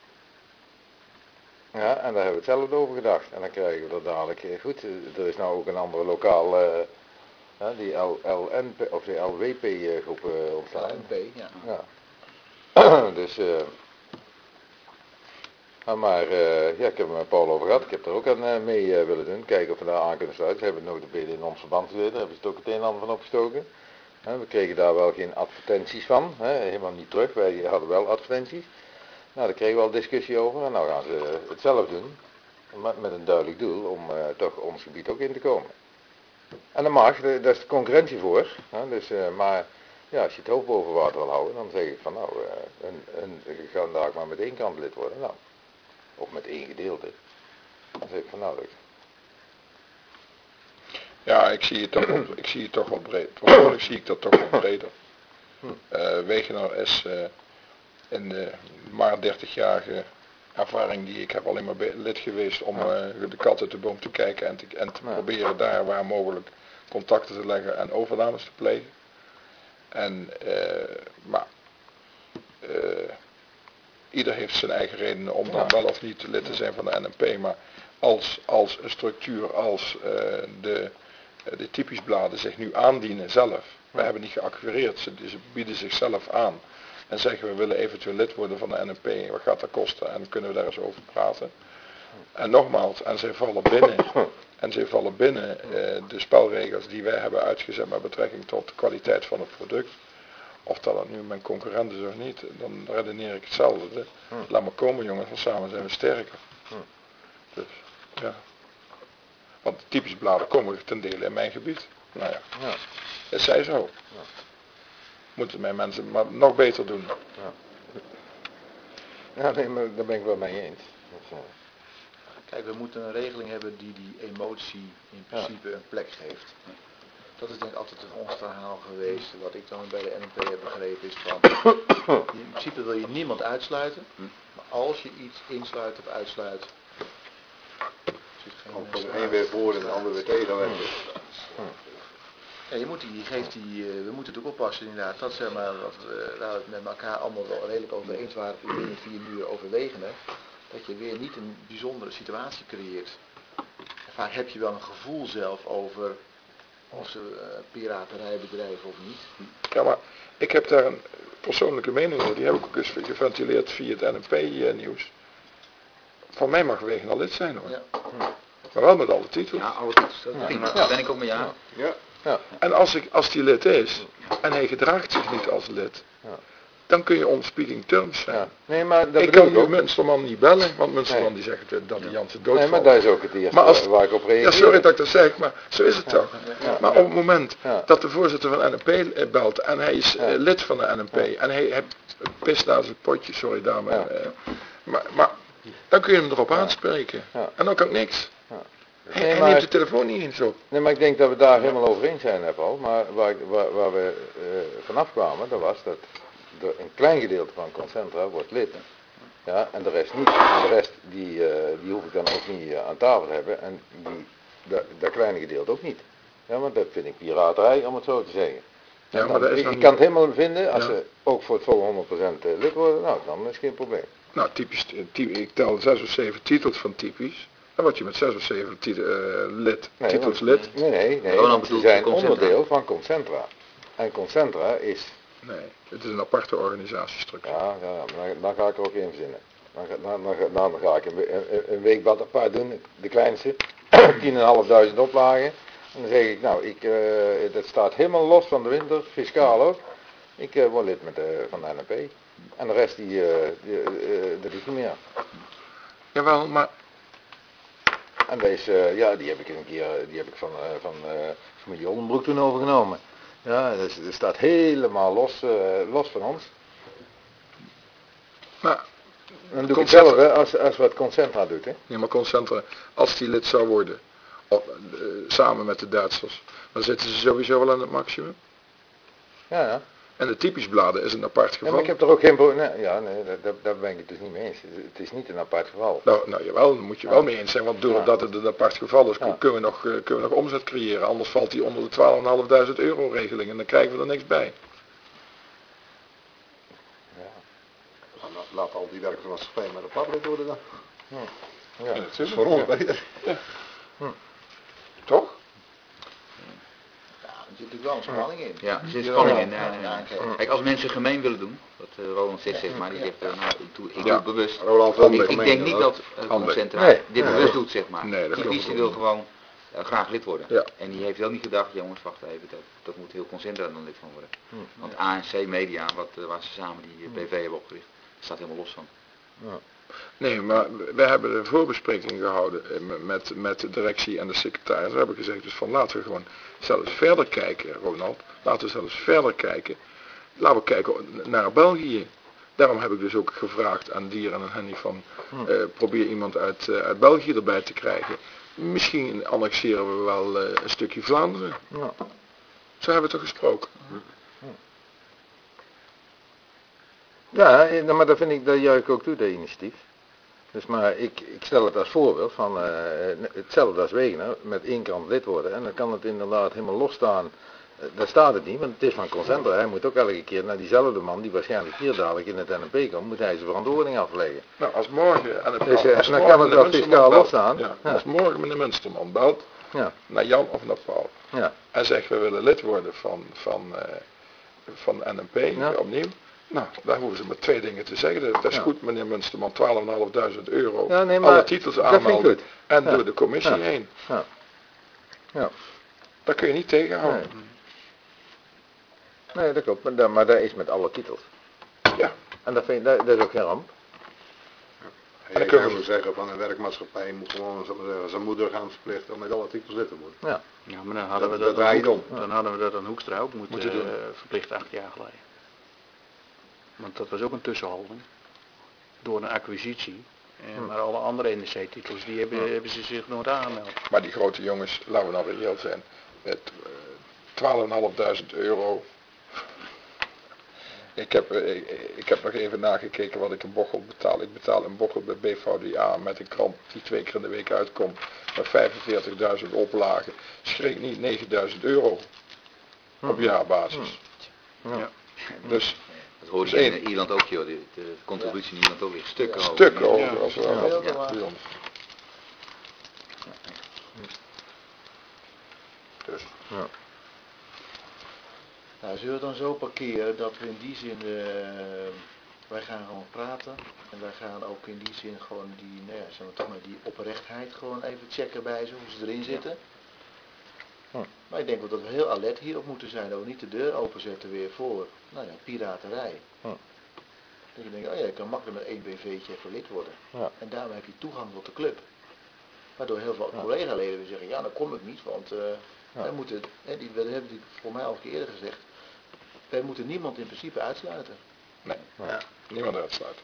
Ja, en daar hebben we hetzelfde over gedacht. En dan krijgen we dat dadelijk, eh, goed, eh, er is nou ook een andere lokaal, uh, uh, die L L N P of de L W P uh, groep uh, ontstaan.
N P, ja.
Ja. dus, uh, maar uh, ja, ik heb er met Paul over gehad. Ik heb er ook aan uh, mee uh, willen doen. Kijken of we daar aan kunnen sluiten. Ze hebben het nooit in ons verband gezeten. Daar hebben ze het ook het een en ander van opgestoken. Uh, we kregen daar wel geen advertenties van. Hè, helemaal niet terug. Wij hadden wel advertenties. Nou, daar kregen we al discussie over. En nou gaan ze het zelf doen. Met, met een duidelijk doel om uh, toch ons gebied ook in te komen. En dat mag, de, daar is de concurrentie voor. Hè, dus, uh, maar ja, als je het hoofd boven water wil houden, dan zeg ik van nou, uh, een, een, je gaat daar maar met één kant lid worden. Nou, of met één gedeelte. Dan zeg ik van nou, dat...
Ja, ik zie het toch, op, ik zie het toch wat breder. Persoonlijk zie ik dat toch wat breder. Uh, Wegener is uh, in de maar dertigjarige ervaring die ik heb alleen maar lid geweest om uh, de kat uit de boom te kijken en te, en te
Ja.
proberen daar waar mogelijk contacten te leggen en overnames te plegen. En, uh, maar, uh, ieder heeft zijn eigen redenen om dan wel of niet lid te zijn van de N N P, maar als, als een structuur, als uh, de, de typisch bladen zich nu aandienen zelf, we hebben niet geacquireerd, ze, ze bieden zichzelf aan en zeggen we willen eventueel lid worden van de N N P, wat gaat dat kosten en kunnen we daar eens over praten. En nogmaals, en zij vallen binnen, en zij vallen binnen uh, de spelregels die wij hebben uitgezet met betrekking tot de kwaliteit van het product. Of dat het nu mijn concurrent is of niet, dan redeneer ik hetzelfde. Laat maar komen jongens, want samen zijn we sterker. Dus, ja. Want typisch bladen komen ten dele in mijn gebied. Nou ja,
Ja.
het zij zo.
Ja.
Moeten mijn mensen maar nog beter doen.
Ja, nee, maar daar ben ik wel mee eens. Dat, uh,
Kijk, we moeten een regeling hebben die die emotie in principe een plek geeft. Dat is denk ik altijd ons verhaal geweest. Wat ik dan bij de N N P heb begrepen is van, in principe wil je niemand uitsluiten. Maar als je iets insluit of uitsluit, zit geen
Of
mensen
van
aan.
één weer voor en de ander weer tegen.
Ja, je moet die, je geeft die, uh, we moeten het ook oppassen inderdaad. Dat zeg maar, wat we, waar we het met elkaar allemaal wel redelijk over eens waren binnen vier muren overwegen. Hè, dat je weer niet een bijzondere situatie creëert. En vaak heb je wel een gevoel zelf over of ze uh, piraterij bedrijven of niet.
Ja, maar ik heb daar een persoonlijke mening over. Die heb ik ook eens geventileerd via het N N P-nieuws. Van mij mag Wegener lid zijn hoor.
Ja.
Maar wel met alle titels.
Ja, alle titels, dat ben ik- daar ben ik ook met jou.
Ja.
Ja.
En als, ik, als die lid is en hij gedraagt zich niet als lid,
Ja.
dan kun je on speaking terms zijn.
Ja. Nee, maar dat
Ik
bedoel
kan
ik
nu
ook.
Munsterman niet bellen, want Munsterman
Nee.
die zegt eh, dat die Jansen doodvalt.
Nee, maar dat is ook het eerste
Maar als-
waar ik op reageer.
Ja, sorry dat ik dat zeg, maar zo is het toch.
Ja.
Maar op het moment
Ja.
dat de voorzitter van N N P eh, belt en hij is eh,
Ja.
lid van de N N P en hij heeft pist naar zijn potje, sorry dame,
Ja.
eh, maar, maar dan kun je hem erop aanspreken.
Ja.
En dan kan ik niks.
Ja.
Hij,
Nee,
hij
maar-
neemt de telefoon niet eens op.
Nee, maar ik denk dat we daar helemaal over eens zijn, hè, Paul. Maar waar, ik- waar, waar we uh, vanaf kwamen, dat was dat de, een klein gedeelte van Concentra wordt lid. Ja, en de rest niet. En de rest, die, uh, die hoef ik dan ook niet uh, aan tafel te hebben. En die, dat, dat kleine gedeelte ook niet. Ja, want dat vind ik piraterij, om het zo te zeggen.
Ja,
En
maar
dan-
dat is
ik,
nog
ik
niet-
kan het helemaal vinden, als
Ja.
ze ook voor het volle honderd procent lid worden, nou, dan is geen probleem.
Nou, typisch, eh, ty- ik tel zes of zeven titels van typisch. Dan word je met zes of zeven tit- eh, lid,
Nee,
titels
want-
lid.
Nee, nee, nee,
Ronald
want ze
bedoelt
zijn
Concentra.
onderdeel van Concentra. En Concentra is,
Nee, het is een aparte organisatiestructuur.
ja, ja maar dan, dan ga ik er ook in verzinnen. Dan, ga- dan, dan, ga- dan ga ik een, we- een, een weekblad apart doen, de kleinste, tienduizend oplagen. En dan zeg ik, nou, ik, uh, dat staat helemaal los van de winter, fiscaal ook. Ik uh, word lid met, uh, van de N N P. En de rest, die, uh, die, uh, dat is niet meer.
Jawel, maar
En deze, uh, ja, die heb ik een keer, die heb ik van, uh, van uh, familie Oldenbroek toen overgenomen. Ja, dus, dat staat helemaal los, uh, los van ons.
Maar,
Dan doe ik
Concentra-
hetzelfde als, als wat Concentra doet, hè.
nee, maar Concentra, als die lid zou worden, op, eh, samen met de Duitsers, dan zitten ze sowieso wel aan het maximum.
Ja, ja.
En de typisch bladen is een apart
Ja,
geval.
maar ik heb er ook geen probleem. Nee, ja, nee, daar, daar ben ik het dus niet mee eens. Het is niet een apart geval.
Nou, nou jawel, daar moet je wel mee eens zijn, want doordat het een apart geval is,
Ja.
kunnen, we nog, eh, kunnen we nog omzet creëren. Anders valt die onder de twaalfduizend euro regeling en dan krijgen we er niks bij.
Dan laat- Laat al die werkmaatschappij maar de padlid worden dan.
Ja.
Dat is voor ons beter.
Toch?
Ja, er zit natuurlijk wel een spanning in.
Ja, er zit spanning in.
Ja,
Ja, ja, ja.
ja, oké.
Kijk, als mensen gemeen willen doen, wat uh, Roland zegt, zeg maar, die zegt, uh, nou, ik doe, ik doe
Ja.
het bewust.
Roland wil
Ik,
niet
ik
gemeen
denk
doen,
niet
hoor.
dat uh,
Handig.
Concentra
Nee.
dit
Nee.
bewust doet, zeg maar.
Nee, dat
die
geloof
kies
ik
die wil
niet.
gewoon uh, graag lid worden.
Ja.
En die heeft wel niet gedacht, jongens, wacht even, dat, dat moet heel Concentra dan lid van worden.
Hm.
Want A N C Media, wat, uh, waar ze samen die uh, B V hebben opgericht, staat helemaal los van.
Nee, maar we hebben een voorbespreking gehouden eh, met- met, met de directie en de secretaris. We hebben gezegd dus van laten we gewoon zelfs verder kijken, Ronald. Laten we zelfs verder kijken. Laten we kijken naar België. Daarom heb ik dus ook gevraagd aan Dier en aan Henny van eh, probeer iemand uit, eh, uit België erbij te krijgen. Misschien annexeren we wel eh, een stukje Vlaanderen.
Ja.
Zo hebben we toch gesproken.
Ja, eh, nou, maar dat vind ik, dat juich ik ook toe, dat initiatief. Dus maar ik, ik stel het als voorbeeld van uh, hetzelfde als Wegener, met één kant lid worden. En dan kan het inderdaad helemaal losstaan. Uh, daar staat het niet, want het is van Concentra. Hij moet ook elke keer naar diezelfde man, die waarschijnlijk hier dadelijk in het N N P komt, moet hij zijn verantwoording afleggen.
Nou, als morgen... En het,
Dus, eh,
als
dan
morgen
kan het
de
wel
Munsterman
fiscaal
belt,
losstaan.
Ja,
Ja.
als morgen meneer Munsterman belt
Ja,
naar Jan of naar Paul.
ja,
En zegt we willen lid worden van, van, uh, van N N P
Ja.
opnieuw. Nou, daar hoeven ze maar twee dingen te zeggen. Dat, dat is
Ja.
goed meneer Munsterman, twaalfduizendvijfhonderd euro.
Ja, nee, maar
alle titels
dat vind ik
aanmelden
goed.
en
Ja.
door de commissie
Ja.
heen.
ja. Ja.
Dat kun je niet tegenhouden.
Nee. Nee, dat klopt, maar dat, maar dat is met alle titels.
Ja.
En dat, vind ik, dat, dat is ook geen ramp.
En ik zou zeggen van een werkmaatschappij moet gewoon zal ik maar zeggen, zijn moeder gaan verplichten om met alle titels lid te worden.
Ja.
Ja, maar dan hadden we
Dat-
dat,
dat draai je
aan Hoek-
om.
dan hadden we dat aan Hoekstra ook moeten,
Moeten doen.
eh, verplicht acht jaar geleden. Want dat was ook een tussenhouding door een acquisitie. En, maar alle andere N E C-titels die hebben, hebben ze zich nooit aangemeld.
Maar die grote jongens, laten we nou reëel zijn, met uh, twaalfduizendvijfhonderd euro. Ik heb, uh, ik, ik heb nog even nagekeken wat ik in Bocholt betaal. Ik betaal in Bocholt bij B V D A met een krant die twee keer in de week uitkomt. Met vijfenveertigduizend oplagen. Schrik niet negenduizend euro op jaarbasis.
Ja.
Dus
Dat hoor je
Dus
in
één.
uh, Ierland ook, joh. De, de contributie in Ierland ook weer stukken hoger.
stukken hoger als wel
Ja.
als
Ja.
bij ons. Dus,
Nou, zullen we het dan zo parkeren dat we in die zin, eh, wij gaan gewoon praten en wij gaan ook in die zin gewoon die, nou ja, zeg maar, toch maar die oprechtheid gewoon even checken bij ze, hoe ze erin zitten.
Hm.
Maar ik denk wel dat we heel alert hierop moeten zijn, dat we niet de deur openzetten weer voor, nou ja, piraterij.
Hm.
Dat je denkt, oh ja, je kan makkelijk met één B V'tje even lid worden.
Ja.
En daarmee heb je toegang tot de club. Waardoor heel veel
Ja.
collega-leden weer zeggen, ja, dan kom ik niet, want uh,
Ja.
wij moeten, hè, die, we hebben die voor mij al een keer eerder gezegd, wij moeten niemand in principe uitsluiten.
Nee,
Ja.
niemand uitsluiten.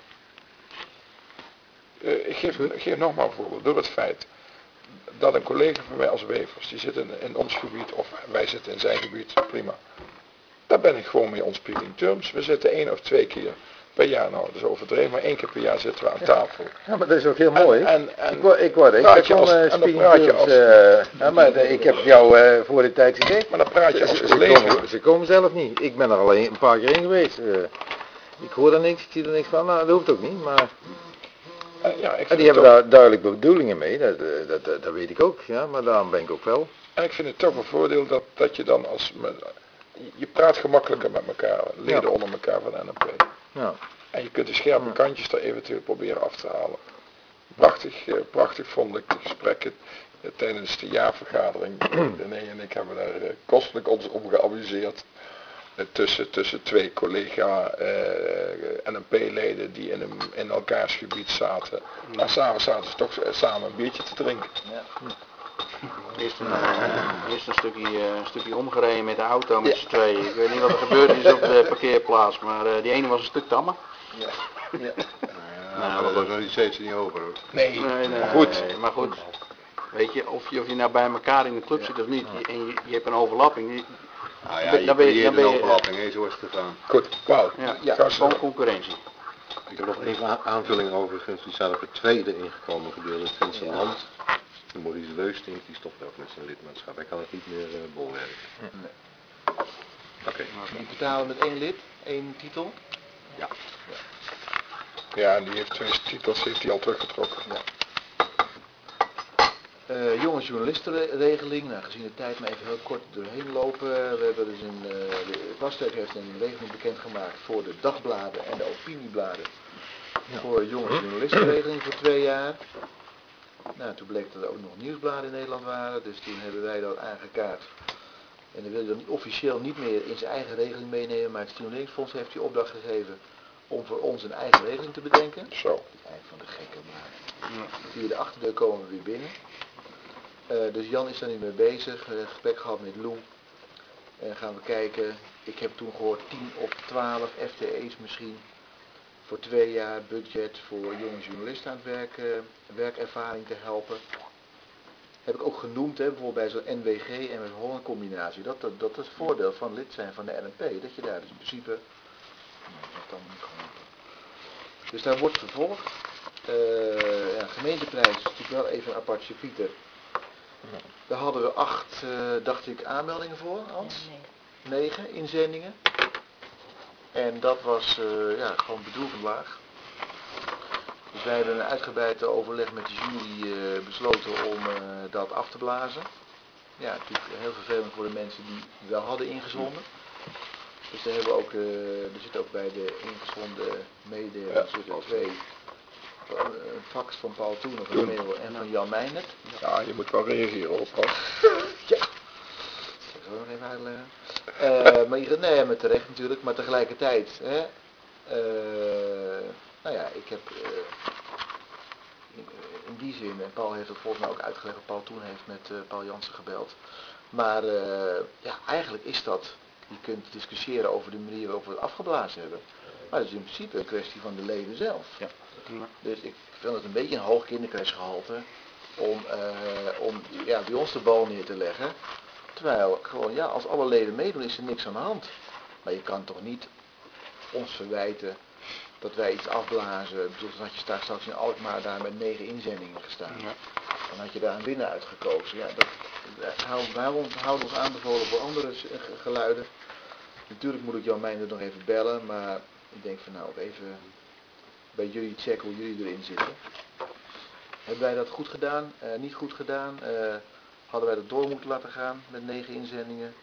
Uh, ik geef, ik geef nog maar een voorbeeld. Door het feit dat een collega van mij als Wevers, die zit in, in ons gebied, of wij zitten in zijn gebied, prima. Daar ben ik gewoon mee on speaking terms. We zitten één of twee keer per jaar, nou dat is overdreven, maar één keer per jaar zitten we aan tafel.
Ja, maar dat is ook heel mooi.
En, en, en
ik word, ik word, ik
praat je
kon,
als-
uh,
en dan
speaking
praat je
terms,
als-
uh, ja, maar de- ik heb jou uh, voor de tijd gezegd.
maar dan praat je als
Ze, ze,
collega.
komen, ze komen zelf niet. Ik ben er alleen een paar keer in geweest. Uh, ik hoor daar niks, ik zie er niks van. Nou, dat hoeft ook niet. Maar
En, ja, ik
en
vind
die
het
hebben
toch,
daar duidelijk bedoelingen mee. Dat, uh, dat, dat, dat weet ik ook. Ja, maar daarom ben ik ook wel.
en ik vind het toch een voordeel dat, dat je dan als... Je praat gemakkelijker met elkaar, leden
Ja.
onder elkaar van N N P.
Ja.
En je kunt de scherpe
Ja.
kantjes er eventueel proberen af te halen. Prachtig, eh, prachtig vond ik de gesprekken eh, tijdens de jaarvergadering. René en ik hebben daar eh, kostelijk ons om geamuseerd. Eh, tussen, tussen twee collega eh, N N P-leden die in, een, in elkaars gebied zaten. En s'avonds zaten ze toch eh, samen een biertje te drinken.
Eerst een, uh, eerst een stukje, uh, een stukje omgereden met de auto met z'n tweeën. Ik weet niet wat er gebeurd is op de parkeerplaats, maar uh, die ene was een stuk tammer.
Ja. Ja.
Ja, maar dat was nog niet steeds niet over. Hoor.
Nee,
Nee, nee,
goed.
nee, maar goed. Weet je, of je, of je nou bij elkaar in de club zit of niet, je- en je, je hebt een overlapping. die-
Nou ja,
Dan
je
ben je-
creëert
dan ben
een
je-
overlapping, hè, zo is het gegaan.
Goed, Paul.
Ja,
Ja,
Ga zo.
gewoon concurrentie.
Ik heb nog even a- aanvulling overigens. Die staat op het tweede ingekomen gedeelte van zijn land. Maurice Leustink, die stopt ook met zijn lidmaatschap. Hij kan het niet meer uh, bolwerken. Oké.
Die betalen met één lid, één titel.
Ja, en die heeft twee titels heeft hij al teruggetrokken.
Uh, jonge journalistenregeling, nou, gezien de tijd maar even heel kort doorheen lopen. We hebben dus een, uh, de Plasterk heeft een regeling bekendgemaakt voor de dagbladen en de opiniebladen.
Ja.
Voor jonge journalistenregeling voor twee jaar. Nou, toen bleek dat er ook nog nieuwsbladen in Nederland waren, dus toen hebben wij dat aangekaart. En dan wil je dan niet, officieel niet meer in zijn eigen regeling meenemen, maar het Stimuleringsfonds heeft die opdracht gegeven om voor ons een eigen regeling te bedenken.
Zo.
Eind van de gekke maar. Via de achterdeur komen we weer binnen. Uh, dus Jan is daar nu mee bezig, uh, gesprek gehad met Lou. En gaan we kijken, ik heb toen gehoord tien of twaalf F T E's misschien. Voor twee jaar budget voor jonge journalisten aan het werk, uh, werkervaring te helpen. Heb ik ook genoemd, hè, bijvoorbeeld bij zo'n N W G en met Holland combinatie. Dat, dat, dat is het voordeel van lid zijn van de N N P. Dat je daar dus in principe... Nee, dat heeft allemaal niet geholpen. Dus daar wordt vervolgd. Uh, ja, gemeenteprijs is natuurlijk wel even een apart chapiter. Daar hadden we acht, uh, dacht ik, aanmeldingen voor, Hans?
Nee.
Negen inzendingen. En dat was uh, ja, gewoon bedroevend laag. Dus wij hebben een uitgebreid overleg met de jury uh, besloten om uh, dat af te blazen. Ja, natuurlijk heel vervelend voor de mensen die wel hadden ingezonden. Dus daar hebben we ook, uh, er zit ook bij de ingezonden mededelers ja. zitten twee. Een fax van Paul Toen of een mail en van Jan Meijnert.
Ja, je moet wel reageren op Paul.
Ja. Dat zal ik nog even uitleggen. Uh, maar je, nee, maar terecht natuurlijk, maar tegelijkertijd, hè, uh, nou ja, ik heb uh, in, in die zin, en Paul heeft het volgens mij ook uitgelegd, wat Paul Toen heeft met uh, Paul Jansen gebeld. Maar uh, ja, eigenlijk is dat, je kunt discussiëren over de manier waarop we het afgeblazen hebben. Maar het is in principe een kwestie van de leden zelf. Ja. Dus ik vind het een beetje een hoog kinderkrijgsgehalte om, uh, om ja, bij ons de bal neer te leggen. Terwijl gewoon, ja, als alle leden meedoen is er niks aan de hand. Maar je kan toch niet ons verwijten dat wij iets afblazen. Ik bedoel, dan had je straks, straks in Alkmaar daar met negen inzendingen gestaan. Ja. Dan had je daar een winnaar uitgekozen. Ja, dat, waarom houden we ons aanbevolen voor andere geluiden? Natuurlijk moet ik Jan Meijner nog even bellen, maar ik denk van nou, even bij jullie checken hoe jullie erin zitten. Hebben wij dat goed gedaan? Uh, niet goed gedaan? Uh, hadden wij dat door moeten laten gaan met negen inzendingen?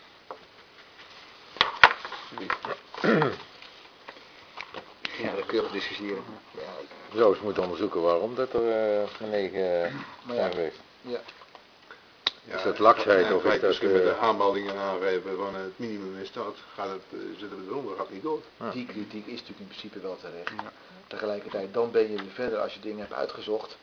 Ja, dat kun je discussiëren.
Ja. Zo eens moeten onderzoeken waarom dat er uh, negen uh, zijn geweest.
Ja.
Ja,
Is dat laksheid
en
of is
kijk,
dat,
als je met de
eh,
aanmeldingen aangeven van het minimum is dat, gaat het, uh, zitten we eronder, gaat niet door.
Die kritiek is natuurlijk in principe wel terecht. Tegelijkertijd, dan ben je weer verder als je dingen hebt uitgezocht.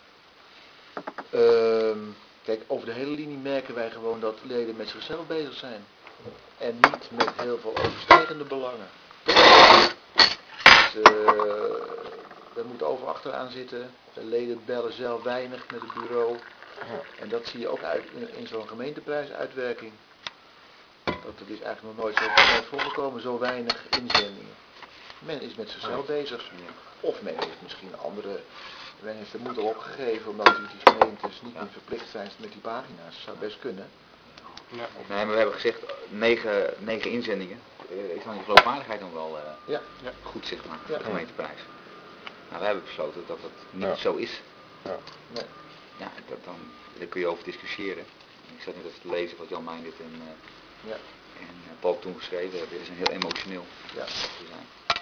Ehm, kijk, over de hele linie merken wij gewoon dat leden met zichzelf bezig zijn. En niet met heel veel overstijgende belangen. Dus, uh, we moeten over achteraan zitten. De leden bellen zelf weinig met het bureau. En dat zie je ook uit in, in zo'n gemeenteprijsuitwerking. Dat het is eigenlijk nog nooit zo nooit voorgekomen, zo weinig inzendingen. Men is met zichzelf bezig. Of men heeft misschien andere, men heeft de moed al opgegeven omdat die gemeentes niet meer verplicht zijn met die pagina's. Dat zou best kunnen.
Ja. Nee, maar we hebben gezegd negen, negen inzendingen. Uh, is dan die geloofwaardigheid dan wel uh,
ja.
Ja. goed, zeg maar, voor
Ja.
de gemeenteprijs? Nou, we hebben besloten dat dat niet
Ja.
zo is.
Ja.
Nee.
Ja, dat dan, daar kun je over discussiëren. Ik zat net even te lezen wat Jan Meijert en, uh,
ja.
en uh, Paul toen geschreven hebben. Die zijn heel emotioneel.
Ja.
Te zijn.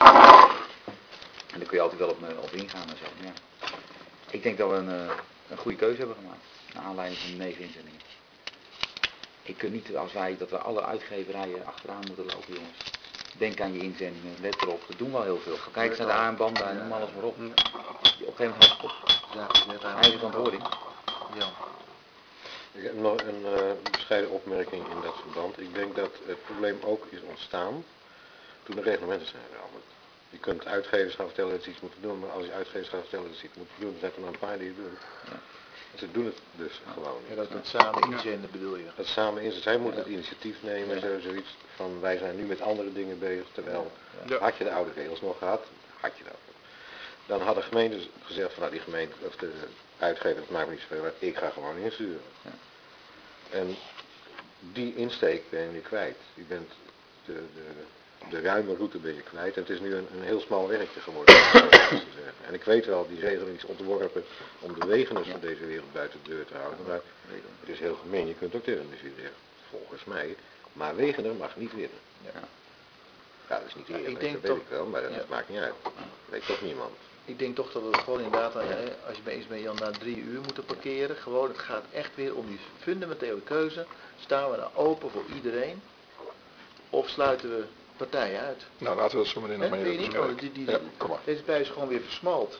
En daar kun je altijd wel op, uh, op ingaan en zo. Ja. Ik denk dat we een, uh, een goede keuze hebben gemaakt. Naar aanleiding van de negen inzendingen. Ik kunt niet, als wij, dat we alle uitgeverijen achteraan moeten lopen, jongens. Denk aan je inzendingen, let erop. We doen wel heel veel. Kijk eens naar de aanbanden en noem alles maar op. Op een gegeven moment houdt het op.
Ja,
Eigen verantwoording.
Ja.
Ik heb nog een uh, bescheiden opmerking in dat verband. Ik denk dat het probleem ook is ontstaan toen de reglementen zijn veranderd. Je kunt uitgevers gaan vertellen dat ze iets moeten doen, maar als je uitgevers gaat vertellen dat ze iets moeten doen, dan zijn er maar een paar die het doen.
Ja.
En ze doen het dus gewoon niet.
Ja, dat het samen inzenden bedoel je.
Dat samen is, zij moeten het initiatief nemen,
Ja.
zo, zoiets van wij zijn nu met andere dingen bezig, terwijl
Ja.
had je de oude regels nog gehad, had je dat. Dan hadden gemeentes gezegd van nou die gemeente, of de uitgever, dat maakt me niet zoveel uit, ik ga gewoon insturen.
Ja.
En die insteek ben je nu kwijt. Je bent de, de, de ruime route ben je kwijt en het is nu een, een heel smal werkje geworden. En ik weet wel, die regeling is ontworpen om de wegeners
Ja.
van deze wereld buiten de deur te houden, maar het is heel gemeen, je kunt ook tegen de jury zeggen, volgens mij, maar Wegener mag niet winnen.
Ja.
Ja, dat is niet
Ja, ik
eerlijk,
denk
dat
toch-
weet ik wel, maar dat
ja.
maakt niet uit. Dat weet toch niemand.
Ik denk toch dat we het gewoon inderdaad, hè, als je het eens bent Jan, na drie uur moeten parkeren. Gewoon, het gaat echt weer om die fundamentele keuze. Staan we nou open voor iedereen? Of sluiten we partijen uit?
Nou, laten we dat zo meteen nog
Hè,
maar
vind je
even
niet? Oh,
bespreken.
die, die,
Ja, kom maar.
Deze prijs is gewoon weer versmalt.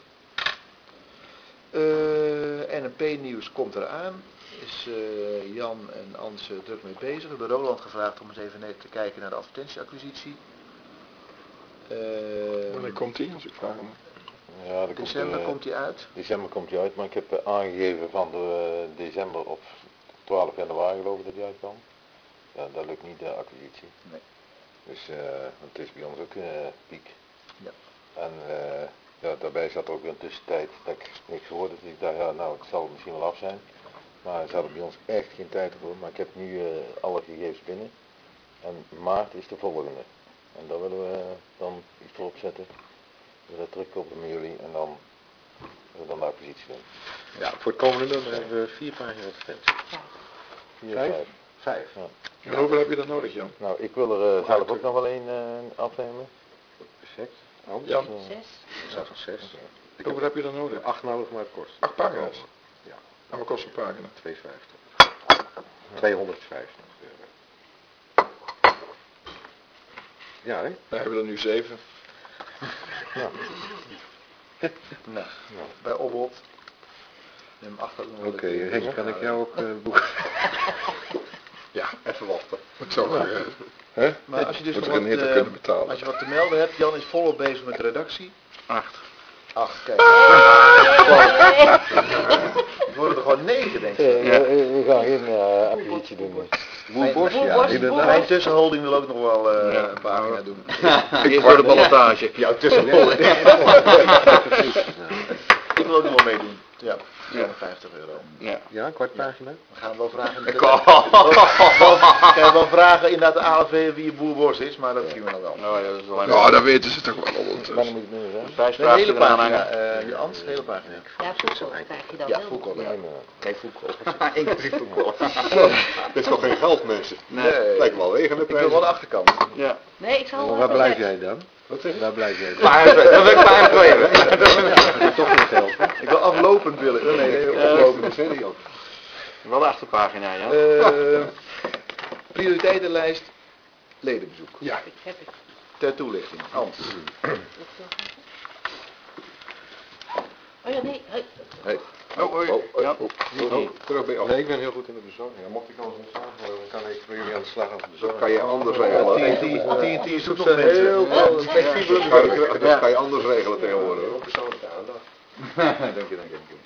Uh, N P nieuws komt eraan. Is uh, Jan en Ans uh, druk mee bezig. We hebben Roland gevraagd om eens even net te kijken naar de advertentieacquisitie. Uh,
Wanneer komt die, als ik vraag hem?
Ja, dat
december
komt, uh,
komt hij uit.
december komt hij uit, maar ik heb uh, aangegeven van de uh, december of twaalf januari geloof ik dat hij uitkwam. Ja, dat lukt niet, de acquisitie.
Nee.
Dus uh, het is bij ons ook uh, piek.
Ja.
En uh, ja, daarbij zat ook een tussentijd dat ik niks hoorde. Dus ik dacht, ja nou, het zal misschien wel af zijn. Maar ze hadden bij ons echt geen tijd voor. Maar ik heb nu uh, alle gegevens binnen. En maart is de volgende. En daar willen we uh, dan iets voor opzetten. We willen terugkoppelen met jullie en dan, we dan de acquisitie doen.
Ja, voor het komende nummer hebben we vier pagina's advertentie.
Vier,
Vijf?
vijf.
Vijf.
Ja.
En hoeveel heb je dan nodig, Jan?
Nou, ik wil er uh, zelf ook nog wel één uh, afnemen.
Perfect. Anders,
Jan?
uh,
Zes.
zelfs nog zes. Ik
Hoeveel
heb
heb je dan nodig?
acht nodig, maar het kost.
Acht pagina's?
Ja,
En wat kost een pagina?
twee vijftig. tweehonderdvijftig euro. Ja, hè?
We hebben er nu zeven.
Ja.
Nou, bij Opbod. Neem achter.
Oké, okay, Henk, kan ik jou ook uh, boeken?
Ja,
Even wachten.
moet zo maar. Uh, hè?
Maar als je dus
Moet
nog
er
wat,
een hitte
uh,
kunnen betalen.
als je wat te melden hebt, Jan is volop bezig met de redactie.
Acht.
Ach, kijk. Het worden er gewoon negen, denk ik.
Uh, ja. we, we gaan geen uh, acquisitie doen.
Woelbos, ja,
Woelbos,
inderdaad.
Mijn tussenholding wil ook nog wel uh,
Ja.
een pagina doen.
Eerst voor de ballotage.
Jouw tussenholding.
Ik wil ook nog wel meedoen. Ja, tweehonderdvijftig euro.
Ja.
Ja, een kwart pagina.
We gaan wel vragen. We gaan wel vragen inderdaad de A L V wie je boerbos is, maar dat zien we nog wel.
Oh ja, dat is alleen
Nou, dat weten ze toch wel
Wanneer
ondertussen.
moet ik het nu zijn?
vijf
De hele
vragen eraan
pagina,
hangen.
uh, je Ans, de hele pagina.
Ja, voedsel krijg je dan
Ja,
wel.
voetbal. Ja.
Nee, maar-
Geen voetbal. Inclusief voetbal.
Dit is toch geen geld, mensen?
Nee.
Lijkt wel wegen de
Ik wil
prijs.
wel de achterkant.
Ja.
Nee, ik zal
Maar
wel
waar blijf
zes.
jij dan?
Wat zeg je?
Waar blijf jij dan?
Paard, dat wil ik paard proberen.
Dat is toch niet geld.
Ik wil aflopend willen. Nee, nee, nee, aflopend.
Dat zei hij ook.
Wel de achterpagina, ja.
Eh, prioriteitenlijst, ledenbezoek.
Ja.
Ik heb het.
Ter toelichting. Hans.
Oh ja, nee. Hey.
Hey.
Oh, hoi.
Oh, oh,
Ja.
oh, oh,
Oh, terug bij, oh, nee, ik ben heel goed in de bezorging. Ja, mocht ik anders ontslagen worden, dan kan ik voor jullie aan de slag als bezorger.
Kan je anders regelen.
T N T zoekt nog
zijn
mensen.
heel
Ja.
flexibel. Dat dat kan je anders regelen tegenwoordig.
Ook persoonlijke aandacht.
dank je, dank je, dank je.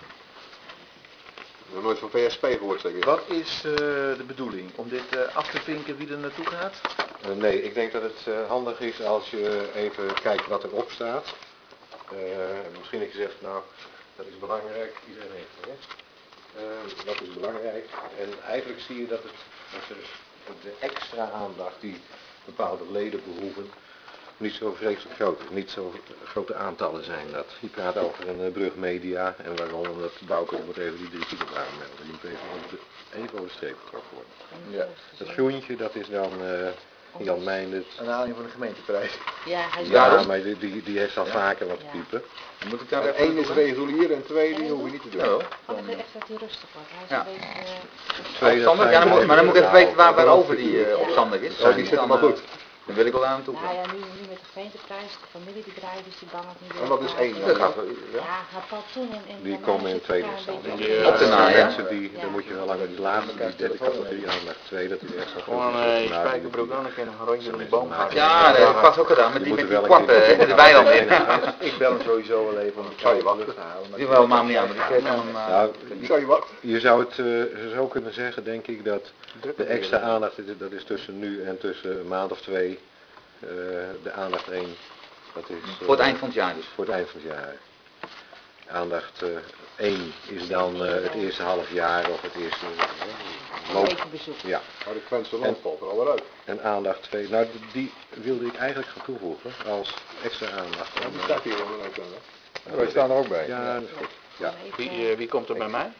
Ik heb nooit van V S P gehoord, zeker.
Wat is uh, de bedoeling? Om dit uh, af te vinken wie er naartoe gaat?
Uh, nee, ik denk dat het uh, handig is als je even kijkt wat erop staat. Uh, misschien dat je zegt, nou, dat is belangrijk, iedereen heeft het recht. Uh, dat is belangrijk. En eigenlijk zie je dat, het, dat er de extra aandacht die bepaalde leden behoeven, niet zo vreselijk groot is. Niet zo grote aantallen zijn dat. Je praat over een uh, brug media en waarom, omdat Bouke moet even die drie kilo aanmelden. Die moet even over de, even over de streep getrokken worden.
Ja.
Dat groentje, dat is dan uh, Jan Meijndert.
Een aanleiding van de gemeenteprijs.
Ja, hij is
Ja,
daarom.
maar die, die, die heeft al
Ja.
vaker wat te
Ja.
piepen.
Moet ik daar
En
even
één is
doen?
regulier en twee die hoef je niet te doen.
Ja, wel.
Oh, ik echt dat hij rustig wordt. Hij is
Ja.
een beetje... eh,
Twee, dat
Opstandig?
zijn
Ja, dan moet,
de-
maar dan moet ik even
nou,
weten waar, waarover
dat-
die uh, opstandig is.
Oh, die zit er maar goed.
Dan wil ik wel aan hem toe.
Nou ja, nu, nu met de gemeenteprijs, de familie die draait, dus die bang dat niet
En wat is één
Dat
dan?
gaat wel. Ja.
Ja, hij valt toen in... in
Die
bij
komen
mij
in
zit
tweede
elkaar een
instantie.
beetje
Die,
op.
Op de
Dat
na,
zijn
ja.
mensen die,
Ja.
dan moet je wel aan die laatste, die derde categorie aandacht twee, dat is echt zo groot.
Gewoon
is.
uh, je
Nou,
spijkerbroek aan, dan kun je nog een rondje om die boom gaan.
Ja, dat heb ik vast ook gedaan met die,
moet
met
er
die
wel een
kwarten
keer
en de weiland in.
Ik bel hem sowieso wel even om het
Zou je
geld
wachten?
terug te halen. maar
Die
ik-
wel maakt niet aan, maar die kreeg dan een...
Nou,
Zou je wat?
je zou het uh, zo kunnen zeggen, denk ik, dat de extra aandacht, dat is tussen nu en tussen een maand of twee, uh, de aandacht één. Dat is, uh,
Voor het eind van het jaar dus.
Voor het eind van het jaar. Aandacht uh, één is dan uh, het eerste half jaar of het eerste uh,
Een
loop.
beetje bezoek.
Ja.
Maar de Quense land valt er al wel uit.
En aandacht twee. Nou, die wilde ik eigenlijk gaan toevoegen als extra aandacht.
Ja, die staat hier wel ook dan, hè?
Wij staan er ook bij.
Ja, dat is goed. Ja.
Wie, uh, wie komt er bij mij?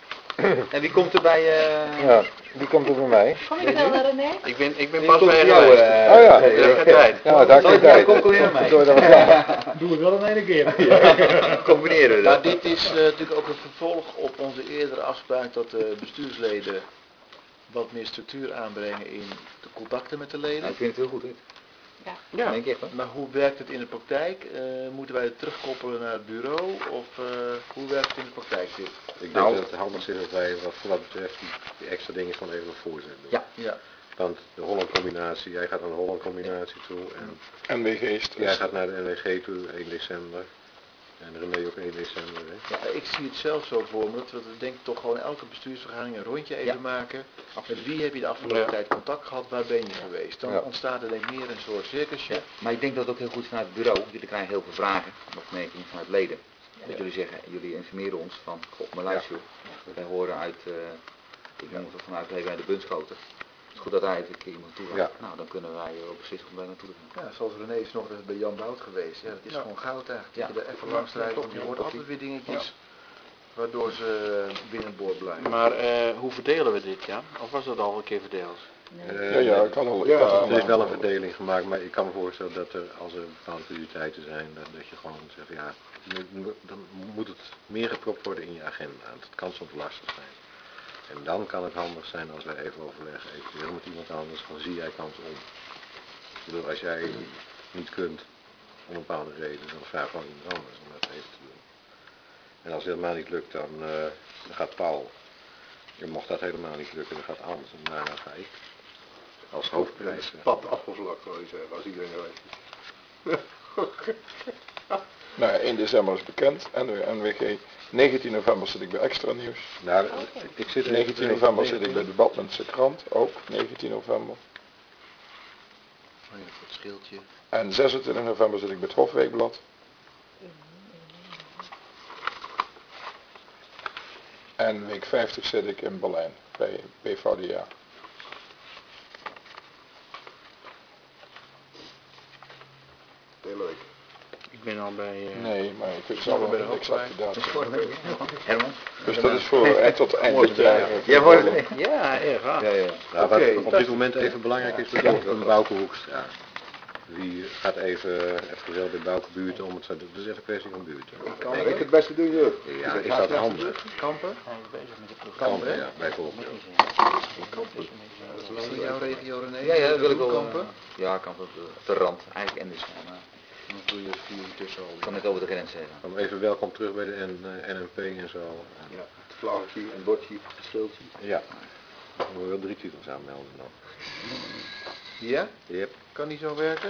En wie komt er bij... Uh...
Ja, die komt er bij mij.
Kom ik wel, René?
Ik ben, ik ben
Wie
pas
komt er
bij
bij jou?
geweest.
Uh,
Oh ja.
Dat is geen tijd.
Ja, daar
Zal
kun
ik
je
jou
tijd.
concurreren mee?
Door dat wat langer.
Doe het wel in één keer.
Combineren we
Maar
dat.
dit is uh, natuurlijk ook een vervolg op onze eerdere afspraak dat de bestuursleden wat meer structuur aanbrengen in de contacten met de
Ja,
leden.
ik vind het heel goed dit.
Ja.
Ja.
Denk ik echt hoor.
Maar hoe werkt het in de praktijk? Uh, moeten wij het terugkoppelen naar het bureau of uh, hoe werkt het in de praktijk dit?
Ik denk
Nou.
dat het handig is dat wij wat voor dat betreft die, die extra dingen van even voorzetten.
Ja.
Ja.
Want de Holland combinatie, jij gaat naar de Holland combinatie toe en
En W G's.
jij gaat naar de N W G toe één december. En René ook één december. Hè?
Ja, ik zie het zelf zo voor me dat we denk ik toch gewoon elke bestuursvergadering een rondje even
Ja.
maken. Met wie heb je de afgelopen
Ja.
tijd contact gehad, waar ben je geweest? Dan
Ja.
ontstaat er denk ik meer een soort circusje.
Ja, maar ik denk dat het ook heel goed is vanuit het bureau. Jullie krijgen heel veel vragen en opmerkingen vanuit leden. Dat jullie zeggen, jullie informeren ons van, goh, maar luister, joh, wij horen uit, uh, ik noem het vanuit even bij de Bunschoten. Het is goed dat hij even een keer iemand toe gaat.
Ja.
Nou, dan kunnen wij uh, beslissen om daar naartoe te gaan.
Ja, zoals René is nog eens bij Jan Bout geweest. Ja, dat is
Ja.
gewoon goud eigenlijk.
Ja.
Dat je er even langs rijdt, want je hoort altijd weer dingetjes waardoor ze binnenboord blijven.
Maar uh, hoe verdelen we dit, ja? Of was dat al een keer verdeeld?
Nee.
Eh,
Ja, ja, ik kan al. ik
Ja,
had het al
Er is wel een
aangehouden.
verdeling gemaakt, maar ik kan me voorstellen dat er, als er bepaalde prioriteiten zijn, dat, dat je gewoon zegt, ja, dan moet het meer gepropt worden in je agenda. Het kan soms lastig zijn. En dan kan het handig zijn als wij even overleggen, eventueel met iemand anders, van zie jij kans om. Ik bedoel, als jij niet kunt, om een bepaalde reden, dan vraag gewoon iemand anders om dat even te doen. En als het helemaal niet lukt, dan, uh, dan gaat Paul. En mocht dat helemaal niet lukken, dan gaat Anders en daarna ga ik. Als hoofdprijs.
Het pad afgevlakt, zou je zeggen, als iedereen geweest is.
Nou, ja, één december is bekend. En N W G. negentien november zit ik bij Extra Nieuws.
Nou, ik zit
negentien november zit ik bij de Badmense Krant. Ook negentien november.
Oh ja, voor het schildje.
En zesentwintig november zit ik bij het Hofweekblad. En week vijftig zit ik in Berlijn bij B V D A.
Heel leuk.
Ik ben al bij... Uh...
Nee, maar ik weet zelf wel
bij de
de exacte datum.
Herman?
Dus dat is voor eind tot eind dit jaar.
Jij wordt het?
Ja, erg gaaf.
Ja, ja.
Nou,
Oké,
wat op dit moment even belangrijk is, dat is een Bouke Hoekstra. wie gaat even, even gezellig bij Bouke buurten om het zo te doen. Dat is echt een kwestie van buurten.
Ja, ik het beste doen, joh.
Ja, is dat handig?
Kampen?
Hij is bezig met het programma.
Kampen, hè?
Ja, bijvoorbeeld.
Dat is in jouw regio, René?
Ja, ja, dat wil ik wel.
Kampen?
eh, Ja, kampen op de, op de rand. Eigenlijk Enders. Maar
Dan doe je vier tussen al.
kan ik over de grens zeggen.
Dan even welkom terug bij de N, eh, N M P en zo.
Ja, het vlaggetje, een bordje, een schildje.
Ja, dan moeten we wel drie titels aanmelden dan.
Ja?
Yep.
Kan die zo werken?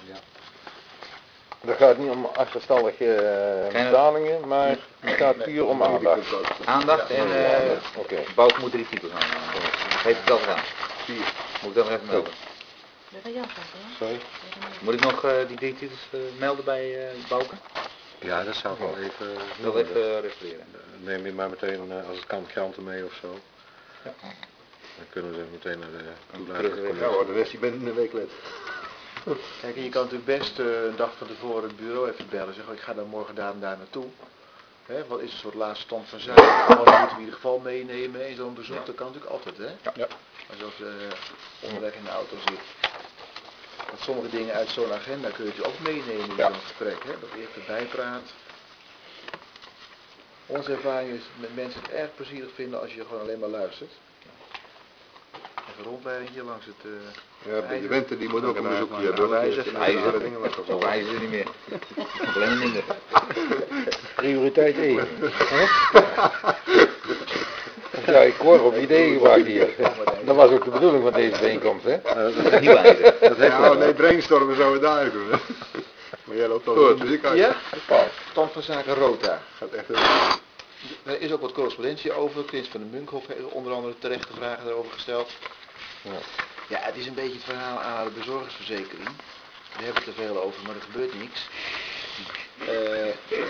Dat gaat niet om achterstallige uh, betalingen, maar het gaat puur om aandacht.
Aandacht en eh
Oké.
Bouke moet drie titels aan. Heeft het al gedaan. Vier. Moet ik dat nog even melden?
Dat is Jan zeggen, hè?
Sorry?
Moet ik nog eh, die drie titels eh, melden bij uh, Bouke?
Ja, dat zou ik wel even
Dat
doen.
even uh, refereren.
Neem je maar meteen, uh, als het kan, kranten mee of zo.
Ja.
Dan kunnen we ze meteen naar de
Terug
toelating.
Ja hoor, de rest die bent in een week lid.
Kijk, en je kan natuurlijk best uh, een dag van tevoren het bureau even bellen. Zeggen, ik ga dan morgen daar en daar naartoe. Hè, wat is een soort laatste stand van zaken? Wat moeten we in ieder geval meenemen in zo'n bezoek? Dat kan natuurlijk altijd, hè?
Ja.
Als je als, uh, onderweg in de auto zit. Want sommige dingen uit zo'n agenda kun je natuurlijk ook meenemen in
Ja.
zo'n gesprek. Hè? Dat je eerst erbij praat. Onze ervaring is met mensen het erg plezierig vinden als je gewoon alleen maar luistert. Even een rondleidingje langs het... Uh,
Ja, de Wente die moet ook een bezoekje hebben.
Wij
want die
zeggen,
heeft
hij
een
is-
aantal dingen wat
Zo wijzen ze niet meer. Alleen minder.
Prioriteit één. Ja, ik hoor op idee gebracht hier. Dat was ook de bedoeling van deze bijeenkomst, hè?
Niet wijzen.
Ja, nee, brainstormen zouden we daar uit doen. Hè. Maar jij loopt toch wel de muziek uit.
Ja? Stand van zaken Rota.
Gaat echt heel...
Er is ook wat correspondentie over. Chris van den Munkhoff heeft onder andere terechte vragen daarover gesteld.
Ja.
Ja, het is een beetje het verhaal aan de bezorgersverzekering. We hebben het er veel over, maar er gebeurt niks. Eh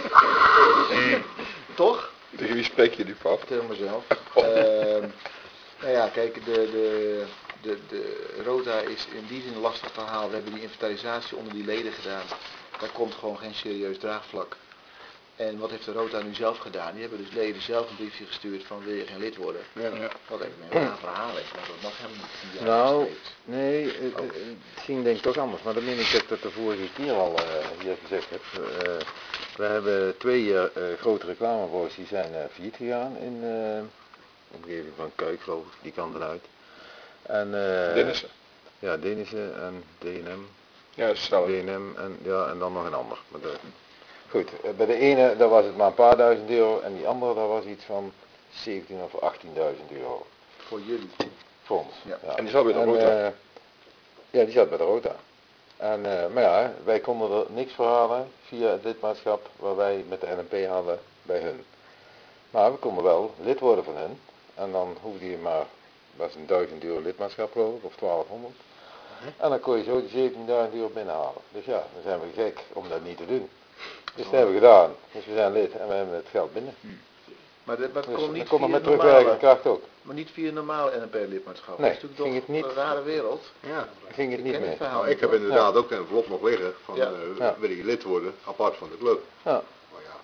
toch?
Tegen wie spreek je nu van?
Tegen mezelf. Eh, nou ja, kijk, de, de, de, de Rota is in die zin een lastig verhaal. We hebben die inventarisatie onder die leden gedaan. Daar komt gewoon geen serieus draagvlak. En wat heeft de Rota nu zelf gedaan? Die hebben dus leden zelf een briefje gestuurd van wil je geen lid worden?
Ja.
Wat even een raar verhaal is, maar dat mag helemaal niet. Ja,
Nou,
steeds.
nee, eh, eh, het ging denk ik toch anders. Maar dat meen ik dat ik dat de vorige keer al uh, hier gezegd heb. Uh, we hebben twee uh, grote reclamebureaus die zijn uh, failliet gegaan in uh, de omgeving van Kuik, geloof ik, die kant eruit. En, uh,
Dennissen.
Ja, Denissen en D N M.
Ja, dat is hetzelfde.
D N M en, ja, en dan nog een ander. Maar de, goed, uh, bij de ene daar was het maar een paar duizend euro en die andere daar was iets van zeventien of achttienduizend euro.
Voor jullie.
Voor ons.
Ja.
En die zat bij de
En,
Rota.
eh, ja, die zat bij de Rota. En, eh, maar ja, wij konden er niks voor halen via het lidmaatschap waar wij met de N M P hadden bij hun. Maar we konden wel lid worden van hun. En dan hoefde je maar, dat is een duizend euro lidmaatschap geloof ik, of twaalfhonderd. En dan kon je zo die zeventienduizend euro binnenhalen. Dus ja, dan zijn we gek om dat niet te doen. Dus dat hebben we gedaan. Dus we zijn lid en we hebben het geld binnen.
Maar dat, maar dat
Dus
kon niet
dat kon er
via
met terugwerkende
normale,
kracht ook.
maar niet via normaal N M P-lidmaatschap.
Nee,
dat is natuurlijk
ging
toch
het niet.
een rare wereld.
Ja.
Ging het
Ik
niet
ken het
meer.
verhaal
Nou, ik heb
niet, hoor.
inderdaad ook een envelop nog liggen van
Ja.
uh,
Ja.
wil je lid worden, apart van de club.
Ja.
Maar ja.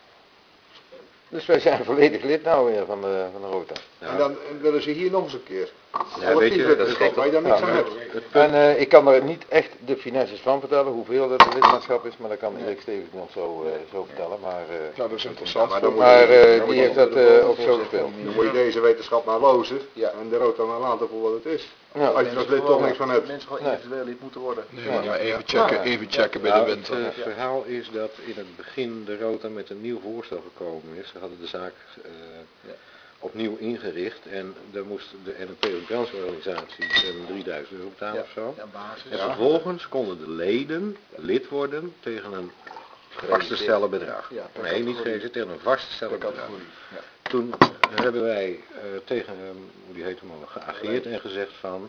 Dus wij zijn volledig lid nou weer van de, van de Rota.
En dan willen ze hier nog eens een keer.
Ja, weet je,
dat is gek, waar je daar niks
Ja.
aan hebt.
En uh, ik kan er niet echt de finances van vertellen, hoeveel dat het lidmaatschap is, maar dat kan Erik Stevens niet ons zo, uh, zo vertellen. Maar, uh,
Nou, dat is interessant.
maar dan moet
maar
je-
uh,
dan moet
die
je-
heeft dat uh, ook zo gespeeld.
Dan moet je deze wetenschap maar lozen
Ja.
en de rood dan maar laten voor wat het is.
Ja.
Als je er als lid toch niks van hebt.
Mensen gewoon
Nee.
individueel lid moeten worden.
Nee, maar nou even checken, even checken bij de
Nou, het
winter.
uh, verhaal is dat in het begin de Rota met een nieuw voorstel gekomen is. Ze hadden de zaak uh,
Ja.
opnieuw ingericht en daar moest de N M P, een brancheorganisatie, um, drieduizend euro betalen
Ja.
of zo.
Ja, basis.
En vervolgens konden de leden lid worden tegen een vast te stellen bedrag.
Ja, per
Nee, niet
categorie.
gegeven, tegen een vast te stellen
Per
bedrag.
categorie. Ja.
Toen hebben wij uh, tegen hem, hoe die heet hem al, geageerd en gezegd van,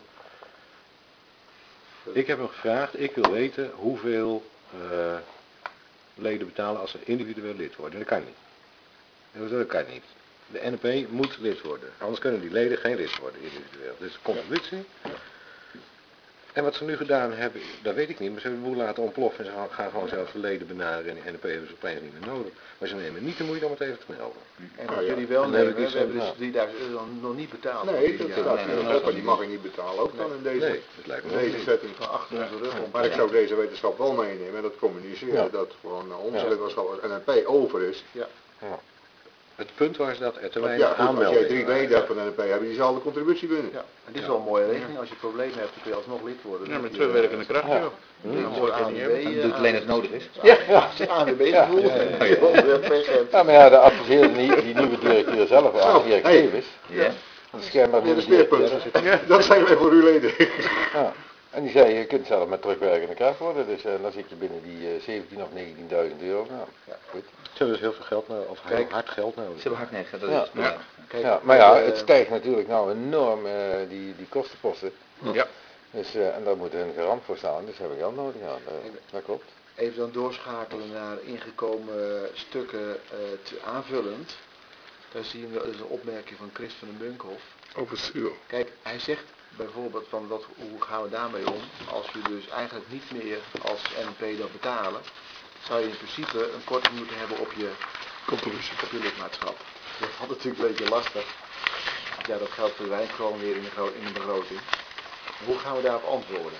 ik heb hem gevraagd, ik wil weten hoeveel uh, leden betalen als ze individueel lid worden. Dat kan niet. Dat kan niet. De N M P moet lid worden, anders kunnen die leden geen lid worden individueel. Dus contributie. En wat ze nu gedaan hebben, dat weet ik niet, maar ze hebben de boel laten ontploffen en ze gaan- gaan gewoon zelf de leden benaderen en de N P hebben ze opeens niet meer nodig. Maar ze nemen niet de moeite om het even te melden.
En wat jullie wel
En dan heb
nemen,
ik iets
we hebben
van,
dus
ja.
drieduizend euro nog niet betaald.
Nee,
voor
dat
drie
staat
jaar.
nee,
er
nee,
ook, maar die mag je niet betalen ook dan in deze,
Nee, dat lijkt me
in
ook
deze
niet.
setting.
Van achter onze rug om.
Maar ik zou deze wetenschap wel meenemen en dat communiceren,
Ja.
dat gewoon uh, onze
Ja.
lidmaatschap als N N P over is.
Het punt was dat er te
Want
weinig
ja, goed, als jij
aanmeldingen
drie
waren.
leden hebt van N N P, heb je diezelfde contributie binnen.
Ja, en dit is wel een mooie regeling. Als je problemen hebt, dan kun je alsnog lid worden.
Ja,
Dan
met
heb je,
terugwerkende kracht,
Ja.
joh.
eh,
Ja,
een
mooi kan je niet hebben.
En doet alleen als het nodig is.
Ja, ja. Als je A N W B gevoel
Ja, ja, ja.
hebt.
Ja, maar ja, de adviseerde die, die nieuwe directeur zelf,
Zo,
aan Erik
hey.
Stevens,
Ja.
dat is schijnbaar
Weer
nieuwe
de speerpunt.
directeur.
Dat zijn wij voor uw leden.
Ja. En die zei, je kunt zelf met terugwerkende kracht worden, dus uh, dan zit je binnen die uh, zeventien of negentienduizend euro. Nou, ja, goed.
Ze hebben dus heel veel geld nodig, of heel
Kijk.
hard geld nodig.
Ze hebben hard neer, dat
Ja.
is het probleem.
Kijk,
Ja, maar ja,
eh,
het stijgt natuurlijk nou enorm, uh, die, die kostenposten.
Ja.
Dus, uh, en daar moet een garant voor staan, dus heb ik wel nodig. Ja, uh, dat klopt.
Even dan doorschakelen naar ingekomen stukken uh, te, aanvullend. Daar zien we dus een opmerking van Chris van den Munkhoff.
Over stuur.
Kijk, hij zegt bijvoorbeeld van wat, hoe gaan we daarmee om? Als je dus eigenlijk niet meer als N N P dat betalen, zou je in principe een korting moeten hebben op je,
Contributie.
op je lidmaatschap. Dat is natuurlijk een beetje lastig. Ja, dat geld verdwijnt gewoon weer in de, gro- in de begroting. Hoe gaan we daarop antwoorden?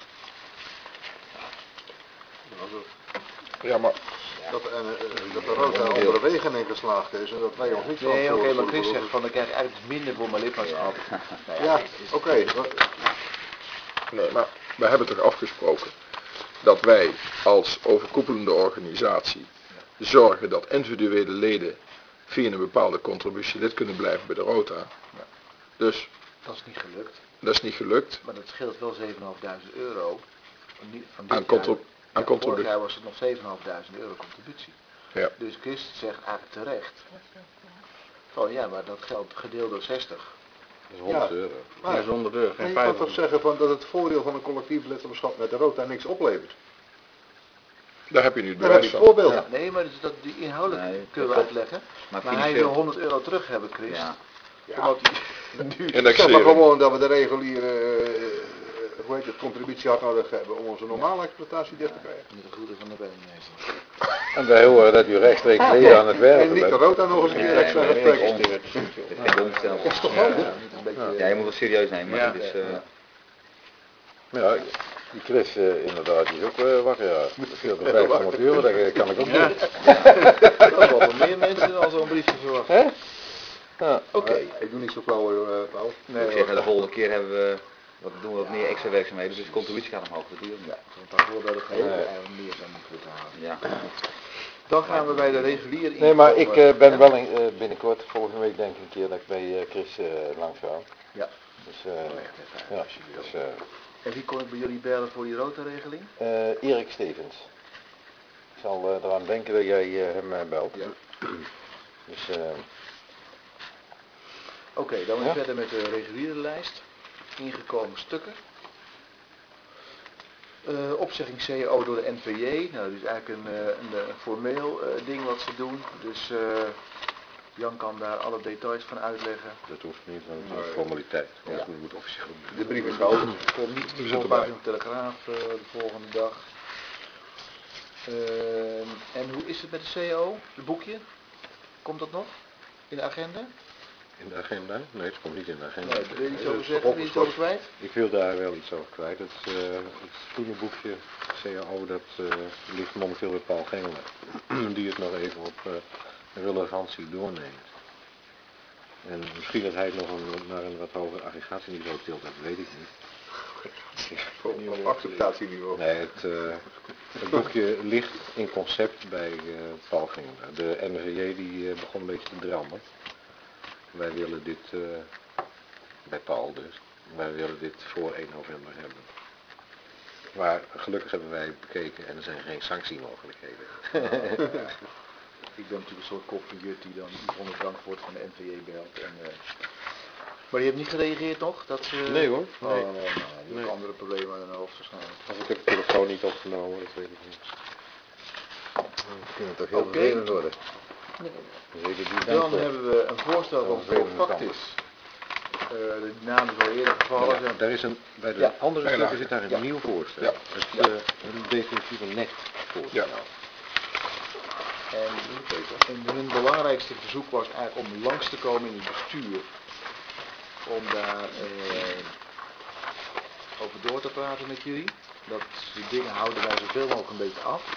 Ja, maar
Dat, en, uh, dat de Rota andere wegen in geslaagd is en dat wij ons niet
Nee, oké,
verantwoordelijk
maar Chris
voor-
zegt van dan krijg ik eigenlijk minder voor mijn lidmaatschap. Nou
Ja,
is-
oké.
Nee, maar we hebben toch afgesproken dat wij als overkoepelende organisatie zorgen dat individuele leden via een bepaalde contributie lid kunnen blijven bij de Rota. Dus
Dat is niet gelukt.
dat is niet gelukt.
Maar dat scheelt wel zevenduizend vijfhonderd euro. Van die- van dit
Aan
jaar.
contrib- aan
Ja,
contributie.
vorig jaar was het nog zevenduizend vijfhonderd euro contributie.
Ja.
Dus Chris zegt eigenlijk terecht. Van ja, maar dat geld gedeeld door zestig.
Dat is honderd
Ja.
euro.
Dat is onder de,
Maar
geen
je kan toch
vijfhonderd.
zeggen van dat het voordeel van een collectief lidmaatschap met de Rota niks oplevert.
Daar heb je nu het
Daar heb je
bewijs
het
van.
voorbeeld.
Ja, nee, maar dus dat, die inhoudelijk
Nee,
kunnen we
dat-
uitleggen.
Maar
Maar hij wil
financieel,
honderd euro terug hebben, Chris.
ja.
Ja.
Omdat hij nu...
Zeg maar
Indexering.
gewoon dat we de reguliere uh, hoe heet het, contributie hard nodig hebben om onze normale exploitatie dicht te krijgen.
Met de groeten van de burgemeester.
En wij horen dat u rechtstreeks leden aan het
En
werken
niet de
bent.
Rota nog eens een keer
Nee,
extra
nee,
gaat
nee,
trekken.
nee, dat is geen omstel.
Dat is toch
Ja,
ook?
niet een beetje...
Ja, je moet het serieus nemen, maar
Ja.
dit is... eh,
Ja, die Chris uh, inderdaad, die is ook uh, wakker. Ja. Dat scheelt er vijfhonderd euro, dat kan ik ook
Ja.
niet.
Dat is wel voor meer mensen dan zo'n briefje verwacht.
Hè? Ja.
Oké.
Ik doe niet zo flauw, uh, Paul.
Nee,
ik zeg, de volgende keer hebben we, wat doen we wat meer extra werkzaamheden, dus de contributie gaat omhoog. Dat doe je ook niet.
Ja, een paar voorbeelden geven we
Nee.
eigenlijk meer zijn moeten betalen.
Ja.
Dan gaan we bij de reguliere
Nee, maar ik
inkomen.
uh, ben
Ja?
wel in, uh, binnenkort, volgende week denk ik een keer dat ik bij uh, Chris uh, langs ga.
Ja.
Dus, uh,
Echt even,
ja,
als je wil.
dus uh,
En wie kon ik bij jullie bellen voor die Rota-regeling?
uh, Erik Stevens. Ik zal uh, eraan denken dat jij uh, hem uh, belt.
Ja.
Dus, uh,
Oké, dan
Ja.
verder met de reguliere lijst. Ingekomen stukken. Uh, opzegging C A O door de N V J. Nou, dat is eigenlijk een, uh, een, een formeel uh, ding wat ze doen. Dus uh, Jan kan daar alle details van uitleggen.
dat hoeft niet, want het is een formaliteit.
Ja.
Dat moet officieel.
De brief is oud.
Komt niet
We
op
zitten
de
bij.
pagina van de Telegraaf uh, de volgende dag. Uh, en hoe is het met de C A O? Het boekje? Komt dat nog? In de agenda?
In de agenda? Nee, het komt niet in de agenda.
Nee, wil je iets
dat
over
is
zeggen? Wil je iets over kwijt?
Ik wil daar wel iets over kwijt. Het, uh, het schoenenboekje C A O, dat uh, ligt momenteel bij Paul Gengelen. Die het nog even op uh, relevantie doorneemt. En misschien dat hij het nog een, naar een wat hoger aggregatieniveau tilt, dat weet ik niet.
Op acceptatieniveau.
Nee, het, uh, het boekje ligt in concept bij uh, Paul Gengelen. De N V J die uh, begon een beetje te drammen. Wij willen dit, uh, bij Paul dus, wij willen dit voor één november hebben. Maar gelukkig hebben wij bekeken en er zijn geen sanctiemogelijkheden.
Ik ben natuurlijk een soort kop van Jut die dan Yvonne Dankvoort van de N V J belt. En, uh... Maar die heeft niet gereageerd nog? Dat ze...
Nee hoor.
Oh,
Nee.
nou, die heeft
Nee.
andere problemen aan hun hoofd waarschijnlijk.
Of ik heb de telefoon niet opgenomen, dat weet ik niet.
Dat kunnen toch heel
Oké.
vervelend worden.
Zeker die
Dan hebben we een voorstel van
vervelend
Profactis de naam is al eerder gevallen.
Ja, daar is een, bij de
Ja.
andere
Ja,
stukken zit daar een
ja.
nieuw voorstel.
Ja.
Het
Ja.
uh, een definitieve net voorstel.
Ja.
En, en hun belangrijkste verzoek was eigenlijk om langs te komen in het bestuur. Om daar eh, over door te praten met jullie. Dat soort dingen houden wij zoveel mogelijk een beetje af.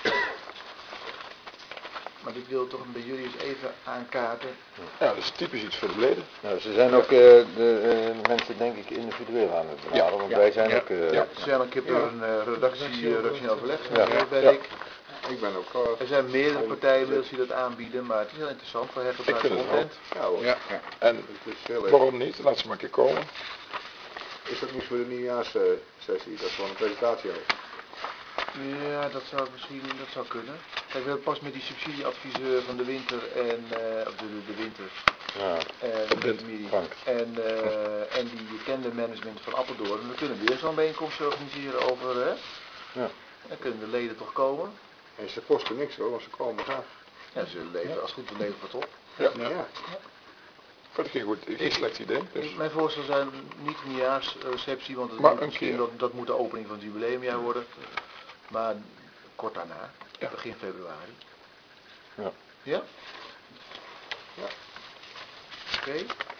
Maar ik wil toch bij jullie eens even aankaarten.
Ja, dat is typisch iets voor de leden.
Nou, ze zijn ook eh, de uh, mensen denk ik individueel aan het benaderen, want
Ja.
wij zijn
Ja.
ook... Uh,
Ja.
Ze zijn een keer door een uh, redactie, uh, redactie overleg,
Ja.
ja. ben
Ja.
ik.
Ik ben ook... Uh,
Er zijn meerdere partijen inmiddels die dat aanbieden, maar het is heel interessant voor
Ik
hergebruik
vind het
content.
ja hoor.
Ja. En
Het is heel erg.
waarom niet? Laat ze maar een keer komen.
Is dat niet voor de nieuwjaarssessie? Dat is gewoon een presentatie ook.
Ja, dat zou misschien, dat zou kunnen. Kijk, we hebben pas met die subsidieadviseur van de winter en, uh, of de, de, de winter,
ja,
en,
Wint,
die,
Frank.
en, uh, en die bekende management van Apeldoorn. We kunnen weer zo'n bijeenkomst organiseren over, hè?
Ja.
Dan kunnen de leden toch komen.
En ze kosten niks hoor, want ze komen graag.
Ja, ze leveren, als het goed is, leveren wat op.
Ja.
Ja. ja.
Vind ik geen goed, geen slecht idee. Dus.
Ik- Mijn voorstel zijn niet een nieuwjaarsreceptie, want het
Maar
moet
een
misschien
keer.
dat, dat moet de opening van het jubileumjaar worden. Maar kort daarna,
Ja.
begin februari.
Ja.
Ja? Ja. Oké.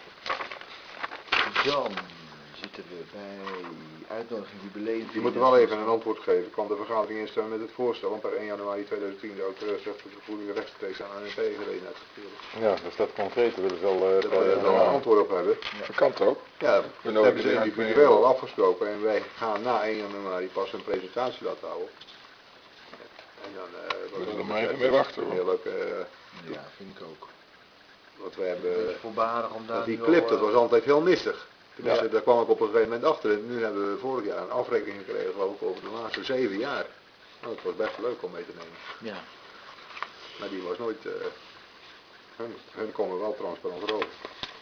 Dan zitten we bij uitnodiging jubileum.
Je moet er wel even een antwoord geven. Ik kan de vergadering instemmen met het voorstel om per één januari tweeduizend tien de auteursrechtvergoedingen rechtstreeks aan A N P-gelegenheid te sturen.
Ja, dat staat concreet, daar willen ze al... Uh,
Daar wil je wel een antwoord op hebben.
Dat kan toch?
Ja,
We
dat
nodigen
hebben ze
die
individueel
uit
al afgesproken en wij gaan na één januari pas een presentatie laten houden. En dan uh,
We
wat
zullen
ons
maar even
betreft
mee
is
wachten,
het een
hoor.
heel leuk, uh,
Ja, vind ik ook.
wat we
Een beetje
hebben.
voorbarig om daar
Want die
nu
clip,
al,
dat
uh,
was altijd heel mistig. Tenminste,
Ja.
daar kwam ik op een gegeven moment achter. En nu hebben we vorig jaar een afrekening gekregen, geloof ik, over de laatste zeven jaar. Nou, het was best leuk om mee te nemen.
Ja.
Maar die was nooit, uh, hun, hun komen wel transparant over.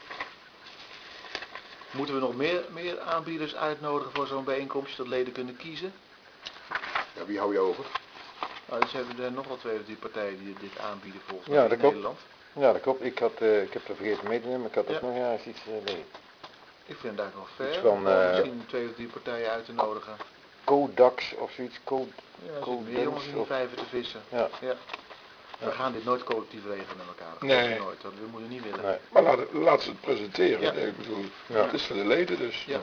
Moeten we nog meer, meer aanbieders uitnodigen voor zo'n bijeenkomst, dat leden kunnen kiezen?
Ja, wie hou je over?
Nou, dus hebben er nog wel twee of drie partijen die dit aanbieden volgens
Ja,
mij
dat
in
klopt.
Nederland.
Ja, dat klopt. Ik, had, uh, ik heb er vergeten mee te nemen, maar ik had
Ja.
ook nog ja, iets uh, nee.
Ik vind het eigenlijk wel fair
Iets van,
om
uh,
misschien twee of drie partijen uit te nodigen.
Codax of zoiets. Code,
Ja, er
Cool
zitten meer jongens in die
of-
vijver te vissen.
ja.
Ja. We gaan dit nooit collectief regelen met elkaar. Dat
Nee.
nee. nooit. Dat we moeten niet willen.
Nee.
Maar laat, laat ze het presenteren.
Ja.
Ik bedoel,
Ja.
het is voor de leden dus.
Ja.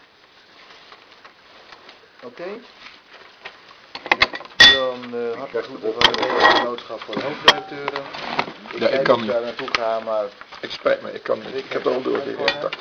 Oké. Dan uh, hartelijk groeten van de Nederlandse voor de hoofdredacteuren. Ik
Ja, ik
weet
kan
niet
niet.
daar naartoe gaan, maar
Ik spijt me, ik kan niet. Ik heb er al doorgegeven. dacht ik.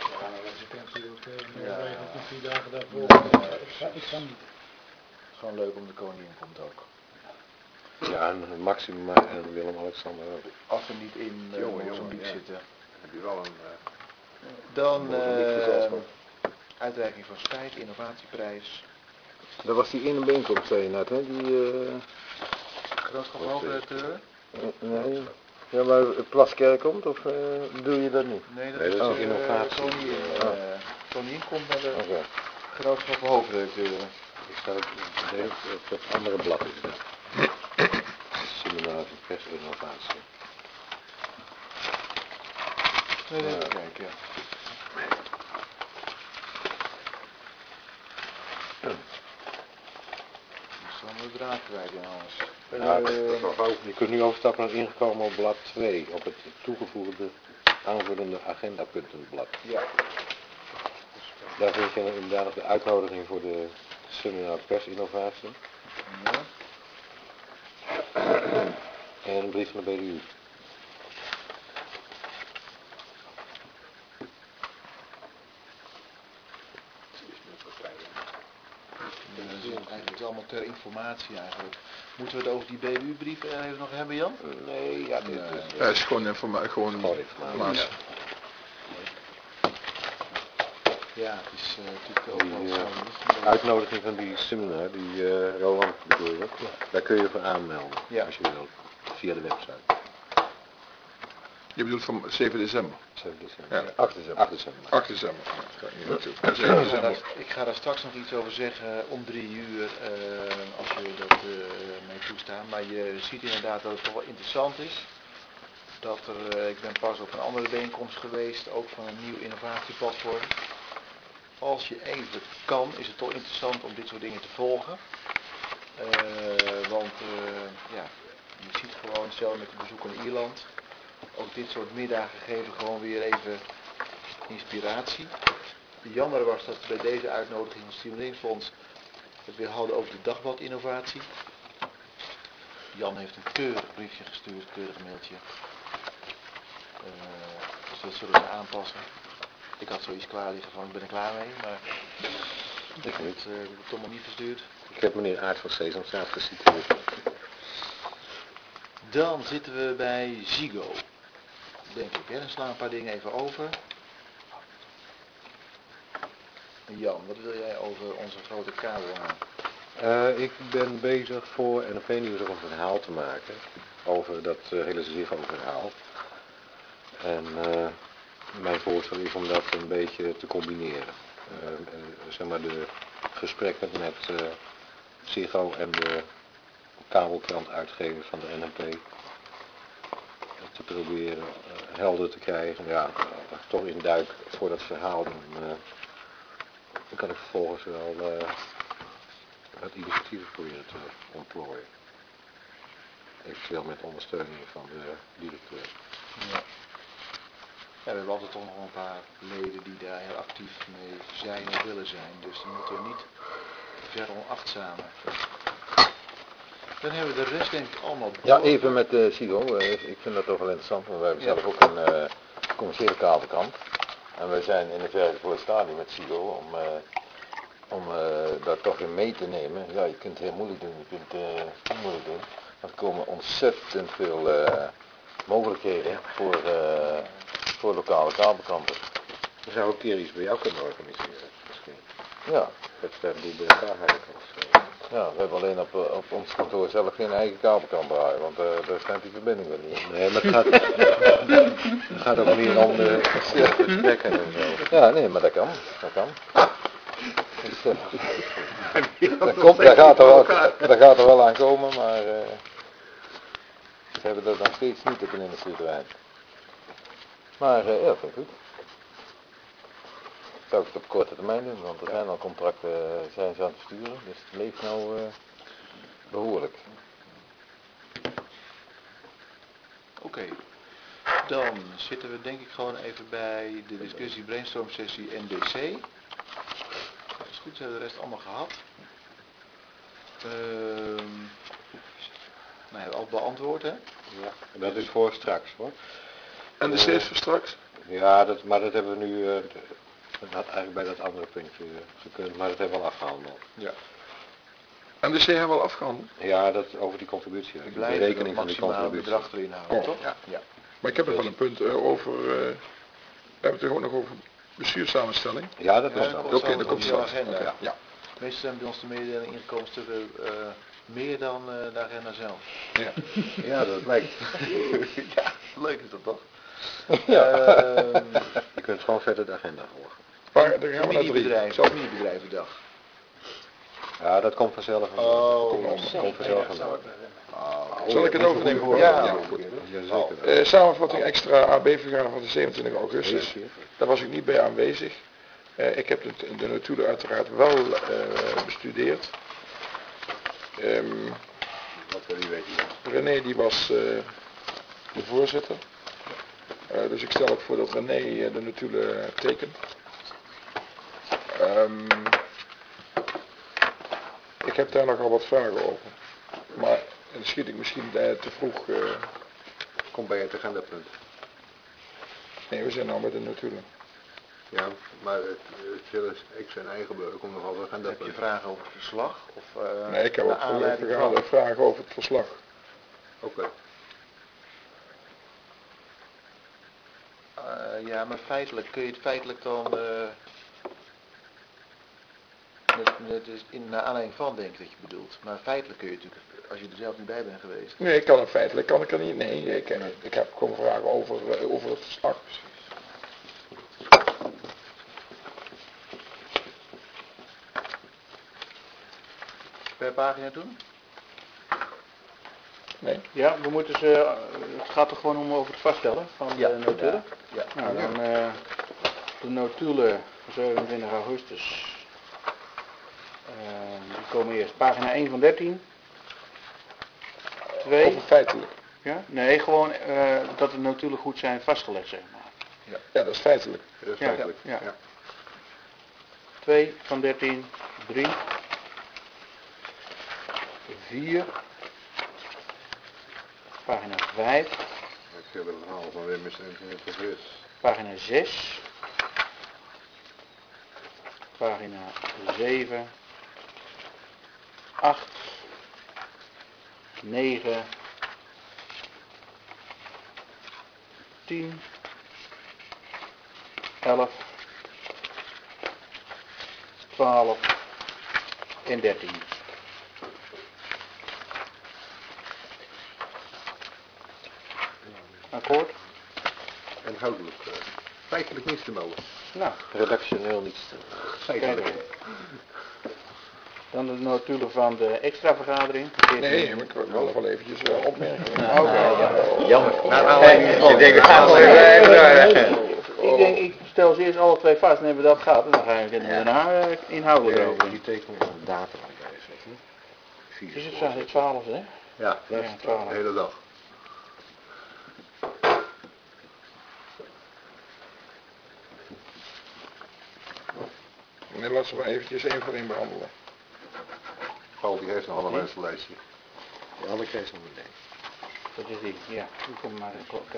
ja,
Vier dagen daarvoor. Ik kan niet.
het is gewoon leuk om de koningin komt ook.
Ja, en Maxima en Willem-Alexander ook.
Als we niet in uh,
Jongen, jongen,
Mozambique
ja.
zitten.
Dan heb je wel een... Uh,
Dan
Mozambique
uh,
gezelschap.
uitreiking van Spijk, innovatieprijs.
Dat was die ene bijeenkomst, zei je net, hè? Die, uh,
Genootschap hoofdredacteuren.
nee. Ja, maar Plaskerk komt, of uh, doe je dat niet?
Nee, dat
Nee,
is
dat is
uh,
innovatie.
Koningin. Uh, Koningin komt naar de
Oké. Okay.
genootschap hoofdredacteuren.
Ik sta op, nee, op het andere blad is dat. Seminar van persinnovatie.
Nee, even kijken. De draad kwijt in alles.
Ja,
Uh,
dat is wel fout. Je kunt nu overstappen naar ingekomen op blad twee, op het toegevoegde aanvullende agendapuntenblad.
ja.
Daar vind je inderdaad nog de uitnodiging voor de seminar persinnovatie
ja.
en een brief van de B D U.
Dat is eigenlijk allemaal ter informatie eigenlijk. Moeten we het over die B D U-brief even nog hebben, Jan?
Nee, ja, dit is
Ja, het is gewoon informatie. Gewoon
gewoon informatie.
informatie.
Ja, het is uh, natuurlijk ook wel
Die,
zo.
uh, uitnodiging van die seminar, die uh, Roland bedoelde, daar kun je voor aanmelden,
Ja.
als je wilt, via de website.
Je bedoelt van zeven december.
zeven december.
Ja.
acht december.
acht december.
acht december. Ja, dat kan ik niet naartoe. En
Ik
zeven
ga,
december.
daar, ik ga daar straks nog iets over zeggen om drie uur, uh, als je dat uh, mee toestaan. Maar je ziet inderdaad dat het toch wel interessant is dat er, uh, ik ben pas op een andere bijeenkomst geweest, ook van een nieuw innovatieplatform. Als je even kan, is het toch interessant om dit soort dingen te volgen. Uh, want uh, ja, je ziet gewoon zelf met de bezoek aan Ierland, ook dit soort middagen geven gewoon weer even inspiratie. Jammer was dat bij deze uitnodiging van het Stimuleringsfonds het weer hadden over de dagbladinnovatie. Jan heeft een keurig briefje gestuurd, een keurig mailtje. Uh, dus dat zullen we aanpassen. Ik had zoiets klaar liggen van ik ben er klaar mee, maar ik heb het uh, toch maar niet verstuurd.
Ik heb meneer Aart van Sesamstraat geciteerd.
Dan zitten we bij Ziggo, denk ik. Hè? Dan slaan we een paar dingen even over. Jan, wat wil jij over onze grote kabel aan?
Uh, ik ben bezig voor N V Nieuws om een verhaal te maken over dat uh, hele Ziggo-verhaal. En uh, mijn voorstel is om dat een beetje te combineren. Uh, uh, zeg maar de gesprekken met uh, Ziggo en de kabelkrant-uitgever van de N N P uh, te proberen uh, helder te krijgen. Ja, uh, toch in duik voor dat verhaal. Dan, uh, dan kan ik vervolgens wel uh, het initiatief proberen te ontplooien. Eventueel met ondersteuning van de directeur.
Ja. Ja, we hebben altijd toch nog een paar leden die daar heel actief mee zijn en willen zijn. Dus die moeten we niet veronachtzamen. Dan hebben we de rest denk ik allemaal door.
Ja, even met uh, Ziggo. Uh, ik vind dat toch wel interessant, want wij hebben ja. zelf ook een uh, commerciële kabelkrant. En wij zijn in het werk voor het stadium met Ziggo om, uh, om uh, daar toch in mee te nemen. Ja, je kunt het heel moeilijk doen, je kunt het uh, moeilijk doen. Maar er komen ontzettend veel uh, mogelijkheden voor, uh, voor lokale kabelkranten.
We zouden een keer iets bij jou kunnen organiseren, misschien.
Ja.
Wedstrijd die bij elkaar houden of zo.
Ja, we hebben alleen op, op ons kantoor zelf geen eigen kabelkrant draaien, want uh, daar staat die verbinding wel niet.
Nee, maar het gaat, het gaat ook meer om de gesprekken en zo.
Ja, nee, maar dat kan. Dat kan. Dus, uh, dat, komt, dat, gaat er wel, dat gaat er wel aan komen, maar uh, ze hebben dat nog steeds niet op een industrieterrein. Maar uh, ja, dat vind ik goed. Zou ik het op korte termijn doen, want er zijn al contracten uh, zijn ze aan het sturen, dus het leeft nou uh, behoorlijk.
Oké, okay. Dan zitten we denk ik gewoon even bij de discussie brainstorm sessie N D C. Dat is goed, ze hebben de rest allemaal gehad. Uh, nou, al beantwoord hè?
Ja, dat is voor straks hoor.
En de C is voor straks?
Ja, dat, maar dat hebben we nu... Uh, Dat had eigenlijk bij dat andere puntje gekund, maar dat hebben we al afgehandeld.
Ja. En de C hebben we al afgehandeld?
Ja, dat over die contributie. De berekening van die contributie.
Bedrag erin houden,
oh,
toch?
Ja. Ja. Maar ik heb er wel een punt uh, over, uh, we hebben het er ook nog over bestuurssamenstelling.
Ja, dat is
ja,
dan.
Oké,
okay, dat komt zo.
Ja. Ja. Meestal zijn bij ons de mededelingen ingekomen stukken uh, meer dan uh, de agenda zelf.
Ja, ja dat lijkt.
Ja, leuk is dat toch?
Ja.
Uh,
je kunt gewoon verder de agenda volgen.
Maar dan gaan we naar
bedrijf,
drie.
Familiebedrijvendag.
Ja, dat komt vanzelf.
Oh,
komt komt vanzelf.
Oh, zal ik het overnemen?
Ja,
ja goed.
Ja, zeker.
Uh, samenvatting extra A B-vergadering van de zevenentwintig augustus. Daar was ik niet bij aanwezig. Uh, ik heb de, de notulen uiteraard wel uh, bestudeerd. Um,
Wat wil u weten?
René die was uh, de voorzitter. Uh, dus ik stel ook voor dat René uh, de notulen tekent. Um, ik heb daar nogal wat vragen over. Maar dan schiet ik misschien uh, te vroeg. Uh...
Kom bij het agendapunt.
Nee, we zijn nou met de notulen.
Ja, maar het, het ik zijn eigen beurt, komt nog altijd agendapunt.
Heb je vragen over het verslag? Of, uh,
nee, ik heb ook vragen, vragen over het verslag.
Oké.
Okay. Uh, ja, maar feitelijk, kun je het feitelijk dan... Uh, Net, net is in naar aanleiding van denk ik dat je bedoelt. Maar feitelijk kun je natuurlijk, als je er zelf niet bij bent geweest.
Nee, ik kan het feitelijk kan ik er niet. Nee, ik, ik heb gewoon vragen over, uh, over het verslag.
Per pagina doen?
Nee.
Ja, we moeten ze het gaat er gewoon om over het vaststellen van
Ja,
de notulen.
ja.
Nou, dan uh, de notulen van zevenentwintig augustus. Uh, die komen eerst pagina één van dertien. twee.
Over feitelijk.
Ja? Nee, gewoon uh, dat de notulen goed zijn vastgelegd, zeg maar.
Ja, ja dat is feitelijk.
Dat is
Ja,
feitelijk.
ja.
Ja.
twee van dertien, drie, vier, pagina vijf,
Het hele verhaal van Wim is geïnteresseerd.
pagina zes, pagina zeven, acht, negen, tien, elf, twaalf en dertien. Akkoord?
En houdelijk. Uh, feitelijk niets te melden.
Nou,
Redactioneel niets.
Feitelijk.
kijk. Dan de notulen van de extra vergadering.
Nee, maar ik wil wel nog wel eventjes uh, opmerken.
Nou, oké, ja.
Jammer.
Nou, aanleiding, je denkt, we gaan nog even
Ik denk, ik stel ze eerst alle twee vast en hebben we dat gehad. En dan ga ik er daarna uh, inhoudelijk
Ja,
over.
die tekening aan de datum erbij zetten.
Is het zo, het twaalf, hè?
Ja,
Ja,
de
twaalf.
hele dag.
Nee, laten we maar eventjes één voor één behandelen.
Paul die heeft nog een wensenlijstje.
De andere kreeg nog meteen.
Dat is die, ja. Die komt maar in klok.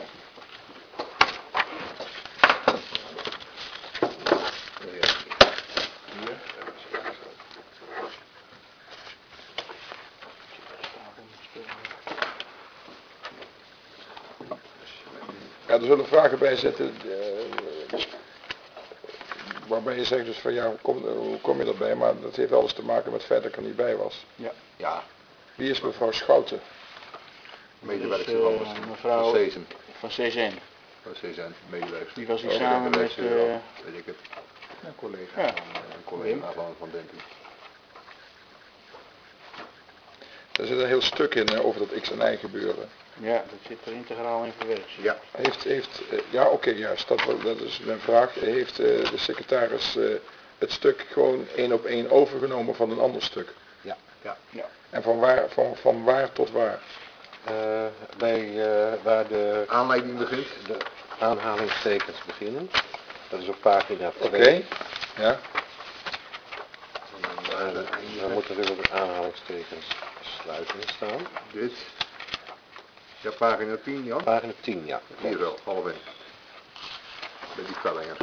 Ja, er zullen vragen bij zitten uh, waarbij je zegt dus van ja, hoe kom, hoe kom je erbij? Maar dat heeft alles te maken met het feit dat ik er niet bij was.
Ja.
Ja,
Wie is mevrouw Schouten?
medewerkster
Dus, uh,
van de
mevrouw-
van Sezen.
Van C S N.
Van Sezen, medewerkster.
Die was hier
Oh,
samen met,
medewerkster,
uh,
ja, weet ik het. Een collega
Ja.
van, uh, een collega
Wim.
van, van Denken.
Er zit een heel stuk in hè, over dat X en Y gebeuren.
Ja, dat zit er integraal in verwerkt.
Ja.
Heeft, heeft, uh, ja oké, okay, juist, dat, dat is mijn vraag. Heeft uh, de secretaris uh, het stuk gewoon één op één overgenomen van een ander stuk?
Ja. Ja.
Ja.
En van waar, van, van waar tot waar?
Uh, bij uh, waar de
Aanleiding begint.
de aanhalingstekens beginnen. Dat is op pagina twee.
Oké, okay. Ja.
En dan moeten er ook aanhalingstekens sluiten staan.
Dit. Ja, pagina tien, Jan.
Pagina tien, ja.
Hier wel, half in. Met die spellingen.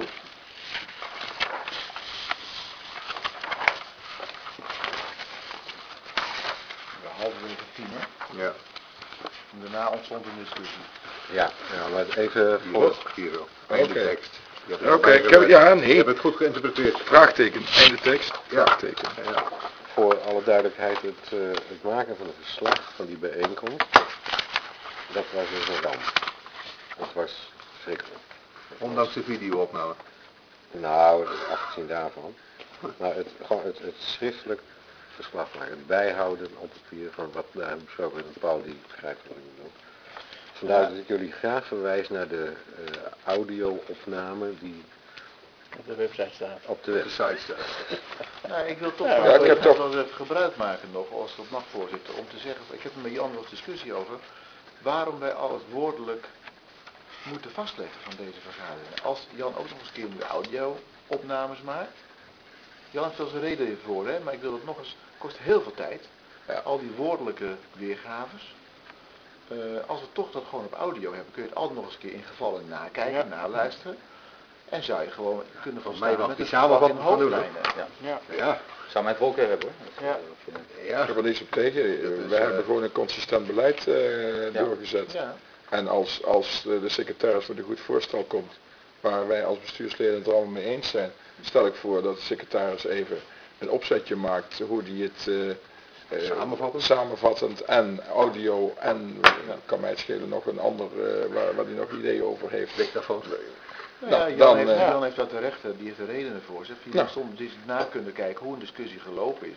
Halverwege tien, hè?
Ja.
En daarna ontstond een discussie.
Ja, ja, maar even
Hier
voor...
wel, hier wel. Einde
Oké.
tekst. Je hebt
Oké,
erbij
ik heb-
gewerkt.
ja,
Je
nee.
hebt het goed geïnterpreteerd.
Vraagteken, einde tekst,
Ja.
vraagteken.
Ja.
Voor alle duidelijkheid, het, uh, het maken van een verslag van die bijeenkomst, dat was dus een ramp. Dat was verschrikkelijk.
Ondanks de video-opname.
Nou, afgezien daarvan. Maar het, gewoon het, het schriftelijk verslag maken, het bijhouden op papier van wat daar hebben besproken met een Paul die begrijpt wat ik bedoel. Vandaar dat ik jullie graag verwijs naar de uh, audio-opname die
Op de website staat.
op de
De
website
site staat.
Nou, ik wil toch
Ja,
wel,
ik heb
ik
toch-
wel eens even gebruik maken nog, als dat mag voorzitter, om te zeggen, ik heb er met Jan nog discussie over, waarom wij alles woordelijk moeten vastleggen van deze vergaderingen. Als Jan ook nog eens een keer de audio-opnames maakt. Jan heeft wel zijn reden hiervoor, hè, maar ik wil het nog eens, kost heel veel tijd.
Ja.
Al die woordelijke weergaves. Uh, als we toch dat gewoon op audio hebben, kun je het altijd nog eens een keer in gevallen nakijken,
Ja.
naluisteren. En zou je gewoon kunnen
Van
volstaan
mij mag
met
die
het verslag in
samenvatting van doen,
hoofdlijnen. Ja.
Ja.
Ja.
Zou mijn voorkeur hebben hoor. Dat,
Ja.
eh, vind ik.
Ik
Ja.
heb er niets op tegen.
Dat is,
Wij
uh,
hebben gewoon een consistent beleid uh,
Ja.
doorgezet.
Ja.
En als, als de secretaris met een goed voorstel komt, waar wij als bestuursleden het er allemaal mee eens zijn, stel ik voor dat de secretaris even een opzetje maakt hoe die het uh, uh,
Samenvattend.
samenvattend en audio en uh, kan mij het schelen nog een ander uh, waar, waar hij nog ideeën over heeft.
Dictafoon.
Nou, ja,
Nou,
Jan,
dan,
heeft,
uh,
Jan heeft dat de rechter, die heeft de redenen voor zich. Die
Nou.
heeft soms die na kunnen kijken hoe een discussie gelopen is.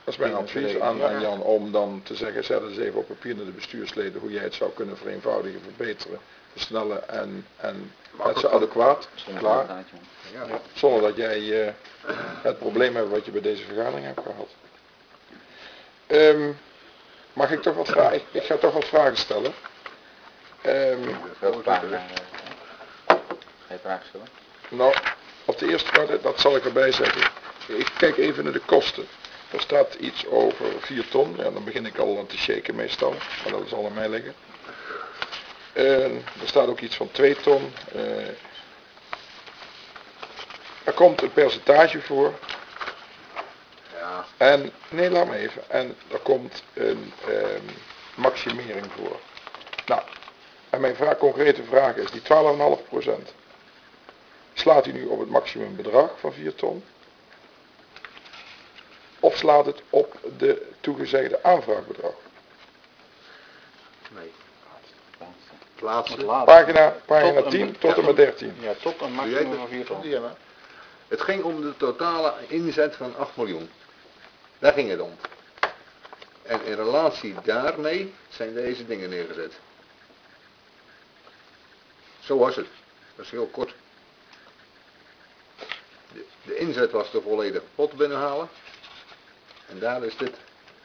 Dat is mijn
Binnen
advies
verleden,
aan,
ja.
aan Jan om dan te zeggen, zet eens even op papier naar de bestuursleden hoe jij het zou kunnen vereenvoudigen, verbeteren, versnellen en, en met z'n adequaat,
Soms
klaar,
altijd, joh.
Ja.
zonder dat jij eh, het probleem hebt wat je bij deze vergadering hebt gehad. Ehm, mag ik toch wat vragen? Ik, ik ga toch wat vragen stellen. Ehm,
Welke pagina? eh, Ga je vragen stellen?
nou, op de eerste pagina, dat zal ik erbij zeggen. Ik kijk even naar de kosten. Er staat iets over vier ton. Ja, dan begin ik al aan te shaken meestal. Maar dat zal aan mij liggen. Uh, er staat ook iets van twee ton. Uh, er komt een percentage voor.
Ja.
En, nee, laat me even. En er komt een um, maximering voor. Nou, en mijn vraag, concrete vraag is, die twaalf komma vijf procent. Slaat u nu op het maximumbedrag van vier ton? Of slaat het op de toegezegde aanvraagbedrag?
Nee.
Laatste.
Laatste.
Het laatste.
Pagina, pagina
Tot
tien
een-
tot en met dertien.
Ja, tot een
Doe jij
maximum
het?
van vier ton.
Ja, maar het ging om de totale inzet van acht miljoen. Daar ging het om. En in relatie daarmee zijn deze dingen neergezet. Zo was het. Dat is heel kort. De, de inzet was de volledige pot binnenhalen. En daar is dit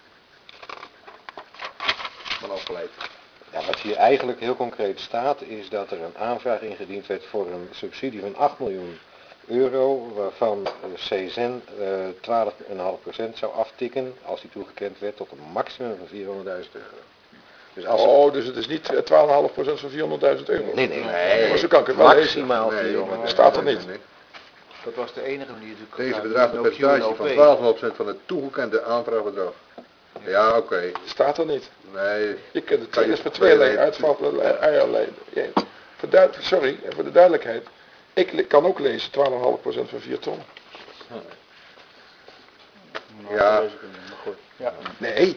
van afgeleid.
Ja, wat hier eigenlijk heel concreet staat is dat er een aanvraag ingediend werd voor een subsidie van acht miljoen euro, waarvan C S N uh, twaalf komma vijf procent zou aftikken als die toegekend werd tot een maximum van vierhonderdduizend euro. Dus als
Oh, dus het is niet twaalf komma vijf procent van vierhonderdduizend euro.
Nee, nee,
Nee.
Maar zo kan ik het wel lezen.
maximaal
Nee,
vierhonderd.
Staat er niet.
nee.
Dat was de enige manier. natuurlijk.
Deze
Ja,
bedraagt een
no
percentage
Q, no
van
pay.
twaalf komma vijf procent van het toegekende aanvraagbedrag. Ja, oké. Okay.
Staat er niet.
Nee.
Je kunt het
Kan je
tweede voor
twee
twee
leden-
uitvallen, eierleden. Voor duid- sorry, voor de duidelijkheid. Ik le- kan ook lezen twaalf komma vijf procent van vier ton.
Nou,
Ja.
dat lees ik hem niet, maar goed. Ja.
Nee.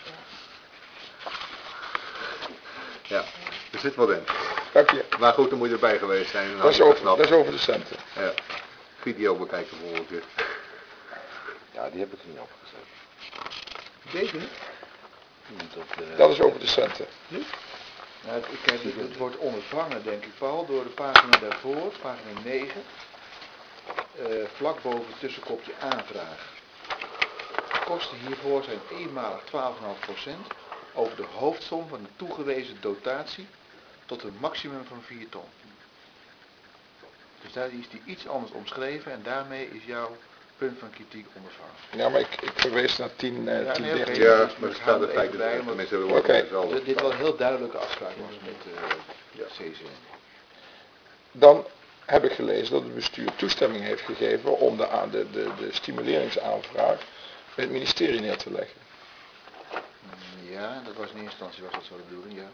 Ja, er zit wat in.
Dank je.
Maar goed, dan moet je erbij geweest zijn.
Dat is, over, dat is over de centen.
Ja. Video bekijken bijvoorbeeld.
Ja, die heb ik er niet opgezet.
Deze niet?
Dat, uh,
Dat is over de centen.
Ja, het, kijk, het, het wordt ondervangen, denk ik, Paul, door de pagina daarvoor, pagina negen. Uh, vlak boven het tussenkopje aanvraag. Kosten hiervoor zijn eenmalig twaalf komma vijf procent over de hoofdsom van de toegewezen dotatie tot een maximum van vier ton. Dus daar is die iets anders omschreven en daarmee is jouw punt van kritiek ondervangen.
Ja, maar ik, ik verwees naar tien, uh,
Ja,
tien,
nee, oké.
dertien.
Ja,
dus
maar
we
er
gaan
staat
er
het feit
even bij,
dat
want-
tenminste
Oké.
okay. wel.
Dat dit wel een heel duidelijke afspraak was met uh,
Ja.
C S N.
Dan heb ik gelezen dat het bestuur toestemming heeft gegeven om de, aan- de, de, de stimuleringsaanvraag bij het ministerie neer te leggen.
Ja, dat was in eerste instantie was dat zo de bedoeling, ja.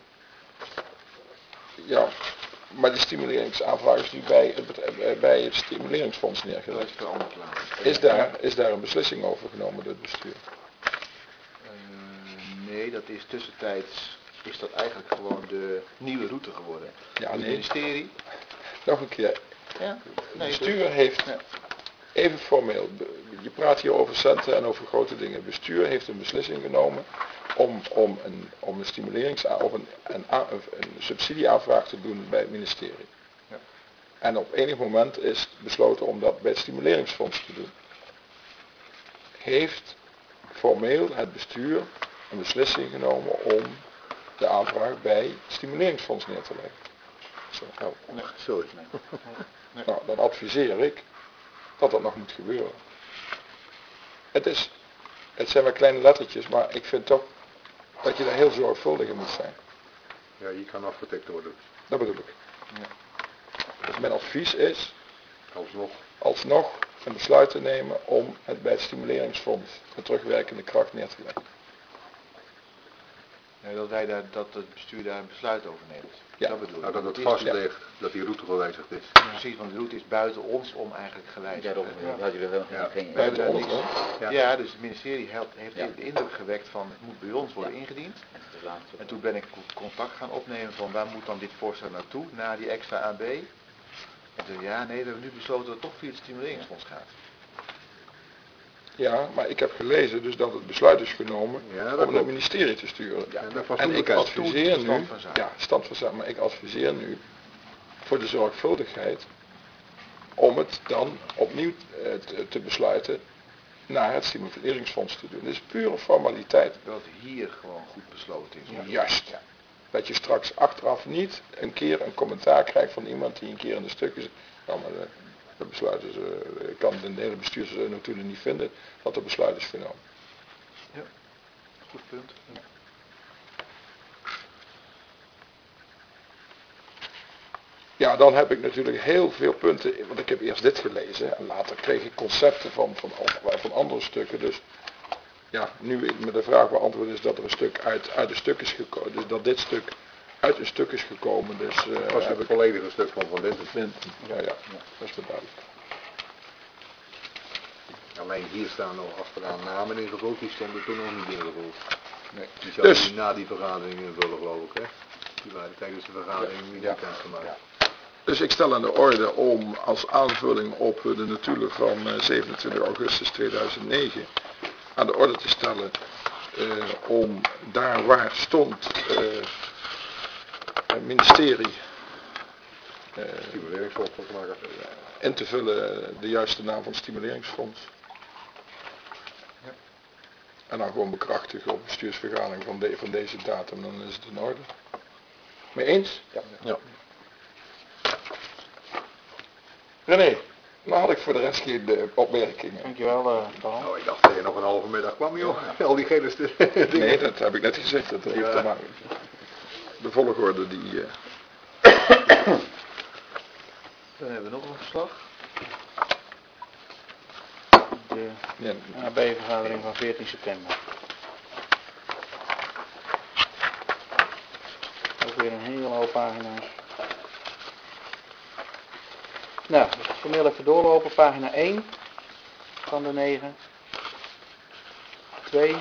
Ja, maar die stimuleringsaanvraag is nu bij het, bedrijf- eh, bij het stimuleringsfonds
Dat
neergelegd.
is veranderd later.
Is daar, is daar een beslissing over genomen door het bestuur?
Uh, nee, dat is tussentijds, is dat eigenlijk gewoon de nieuwe route geworden.
Ja,
Het
nee.
ministerie.
Nog een keer.
Ja,
Het
nee,
bestuur heeft,
Ja.
even formeel, be- je praat hier over centen en over grote dingen. Het bestuur heeft een beslissing genomen om, om een, om een stimulerings- of een, een, a- een subsidieaanvraag te doen bij het ministerie.
Ja.
En op enig moment is besloten om dat bij het stimuleringsfonds te doen. Heeft formeel het bestuur een beslissing genomen om de aanvraag bij het stimuleringsfonds neer te leggen. Zo, nou,
nee,
Sorry.
nou, dan adviseer ik dat dat nog moet gebeuren. Het is, het zijn maar kleine lettertjes, maar ik vind toch dat je daar heel zorgvuldig in moet zijn.
Ja, je kan afgetikt worden.
Dat bedoel ik.
Ja.
Dus mijn advies is
Alsnog.
alsnog een besluit te nemen om het bij het stimuleringsfonds met terugwerkende kracht neer te leggen.
nee, dat wij daar, dat het bestuur daar een besluit over neemt.
Ja.
Dat bedoel ik.
Nou, dat het
is-
vast ligt dat die route gewijzigd is.
ja, precies, want de route is buiten ons om eigenlijk
Ja,
gewijzigd.
daarom
Ja.
had jullie wel
Ja.
geen...
Wij hebben daar
Buiten
niks.
ons,
Ja.
Ja, dus het ministerie heeft, heeft
Ja.
de indruk gewekt van het moet bij ons worden
Ja.
ingediend.
Het is de laatste.
En toen ben ik contact gaan opnemen van waar moet dan dit voorstel naartoe, na die extra A B. En toen ja, nee, we hebben nu besloten dat het toch via het stimuleringsfonds gaat.
Ja, maar ik heb gelezen dus dat het besluit is genomen
Ja, dat
om naar
klopt.
het ministerie te sturen.
Ja, dat was
En
toen
ik
bekend.
adviseer nu,
stand van zaken.
ja, stand van zaken, maar ik adviseer nu voor de zorgvuldigheid om het dan opnieuw eh, te, te besluiten naar het stimuleringsfonds te doen. Dat is pure formaliteit.
Dat hier gewoon goed besloten is.
Ja. Juist. Dat je straks achteraf niet een keer een commentaar krijgt van iemand die een keer in de stukken zit. Nou, maar de, de besluit is, uh, ik kan de hele bestuur natuurlijk niet vinden dat het besluit is genomen.
Goed punt.
Ja, dan heb ik natuurlijk heel veel punten, want ik heb eerst dit gelezen en later kreeg ik concepten van, van, van andere stukken. Dus ja, nu ik me de vraag beantwoord is dat er een stuk uit, uit een stuk is gekomen, dus dat dit stuk uit een stuk is gekomen. Dus uh,
Dat was
heb
het
ik
volledige stuk van Van Dinten.
Vinten. Ja, ja, ja, dat is beduidelijk.
Alleen hier staan nog achteraan namen ingevuld, die stonden toen nog niet ingevuld.
Nee.
Die zouden
Dus-
die na die vergadering invullen, geloof ik, hè? Die waren tijdens de vergadering niet
Ja.
bekendgemaakt.
Ja. Dus ik stel aan de orde om als aanvulling op de notulen van eh, zevenentwintig augustus tweeduizend negen aan de orde te stellen eh, om daar waar stond eh, het ministerie eh,
Stimuleringsfonds van te maken.
in te vullen de juiste naam van het stimuleringsfonds. En dan gewoon bekrachtigen op bestuursvergadering van, de, van deze datum, dan is het in orde. Mee eens? Ja.
Ja.
René, nou had ik voor de rest geen uh, opmerkingen.
Dankjewel, uh, Paul.
Nou, ik dacht dat je nog een halve middag kwam, joh. Al die gele st- dingen.
Nee, dat heb ik net gezegd, dat heeft
Ja.
te maken. De volgorde die... Uh,
Dan hebben we nog een verslag. De
ja,
A B-vergadering van veertien september. Ook weer een hele hoop pagina's. Nou, formeel even doorlopen. Pagina één van de negen. twee.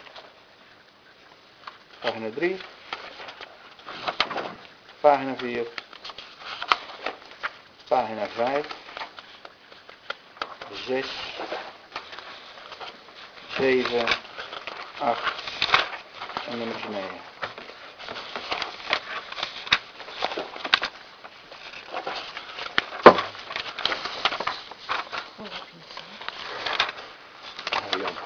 Pagina drie. Pagina vier. Pagina vijf. zes. zeven. acht. En nummertje negen.
Oh, heb je het zo?
Ja, Jan.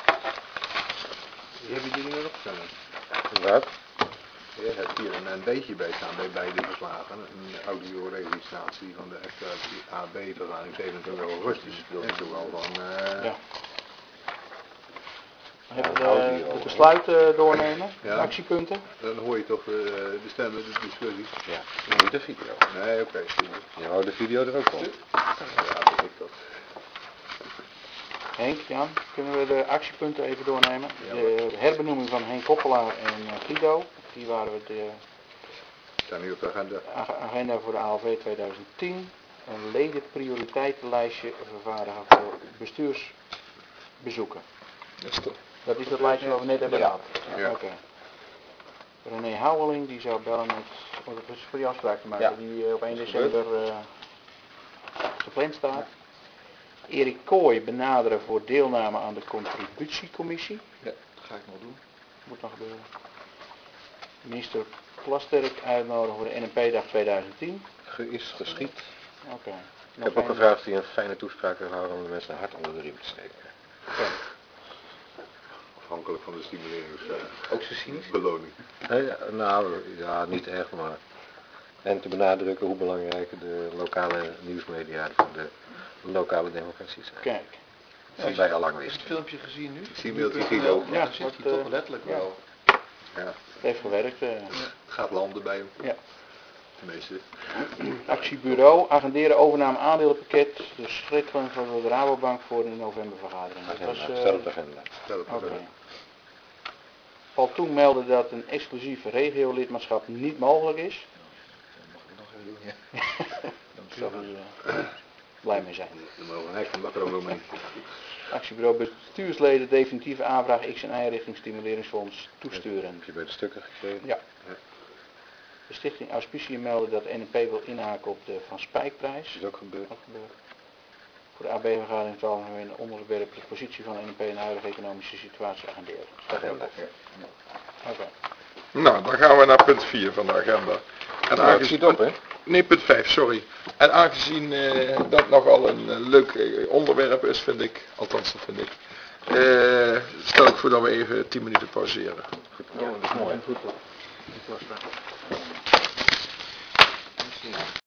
Heb je die er nog staan?
Wat?
Je hebt hier een, een beetje bij staan bij beide verslagen. Een audioregistratie van de extra A B-vergadering zevenentwintig augustus. Dat is toch wel van... Uh,
Ja. Even de, de besluiten doornemen,
Ja.
de actiepunten.
Dan hoor je toch uh, de stemmen, de discussie.
Ja, niet de video.
Nee, oké. Okay.
Je houdt de video er ook op.
Ja, dat ik dat.
Henk, Jan, kunnen we de actiepunten even doornemen? De herbenoeming van Henk Koppelaar en uh, Guido. Die waren we de
Staan nu op de agenda.
ag- agenda voor de A L V tweeduizend tien. Een ledenprioriteitenlijstje vervaardigen voor bestuursbezoeken.
dat is toch.
Dat is dat lijstje wat we net hebben
Ja.
gehad.
Ja.
Oké. René Houweling die zou bellen met, oh, dat is voor die afspraak te maken,
Ja.
die uh, op één december uh, gepland staat. Erik Kooi benaderen voor deelname aan de contributiecommissie.
Ja, dat ga ik nog doen.
Moet nog gebeuren. Minister Plasterk uitnodigen voor de N N P-dag tweeduizend tien.
Ge- Is geschied.
Oké. Okay.
Ik heb ook gevraagd of hij een fijne toespraak wil houden om de mensen een hart onder de riem te steken.
Afhankelijk van de stimulerings... Uh,
Ook zo cynisch?
beloning.
Nee, ja, nou, ja, niet echt, maar... En te benadrukken hoe belangrijk de lokale nieuwsmedia voor de lokale democratie zijn.
Kijk.
Wat wij al lang
Heb je
wisten.
het filmpje gezien nu?
Ik zie mailtje Guido.
Ja,
Dan zit
wat,
hij toch
uh,
letterlijk
ja.
wel.
Ja,
Het heeft gewerkt. Uh,
het gaat landen bij hem.
ja.
Tenminste.
Actiebureau, agenderen overname aandelenpakket. De schrikken van de Rabobank voor de novembervergadering. Dat was,
Agenda,
uh,
stel het agenda.
Stel het
Oké.
maar.
Paul Toen meldde dat een exclusief regiolidmaatschap niet mogelijk is.
Dat mag ik nog even doen, ja.
Daar zal hij uh, blij mee zijn.
Er mogen een hek van bakker ook nog mee.
Actiebureau bestuursleden definitieve aanvraag X en Y richting stimuleringsfonds toesturen.
Heb je bij de stukken gekregen?
Ja. De stichting Auspiciën meldde dat N N P wil inhaken op de Van Spijkprijs.
Is ook gebeurd.
Wat gebeurt? Voor de A B-vergadering het algemeen onderwerp de positie van N N P en de huidige economische situatie agenderen. Dat helpt. Oké.
Nou, dan gaan we naar punt vier van de agenda. En
Nou, het schiet op, hè?
Nee, punt vijf, sorry. En aangezien eh, dat nogal een eh, leuk eh, onderwerp is, vind ik, althans dat vind ik, eh, stel ik voor dat we even tien minuten pauzeren.
Ja, dat is mooi.
Goed. Ik was daar.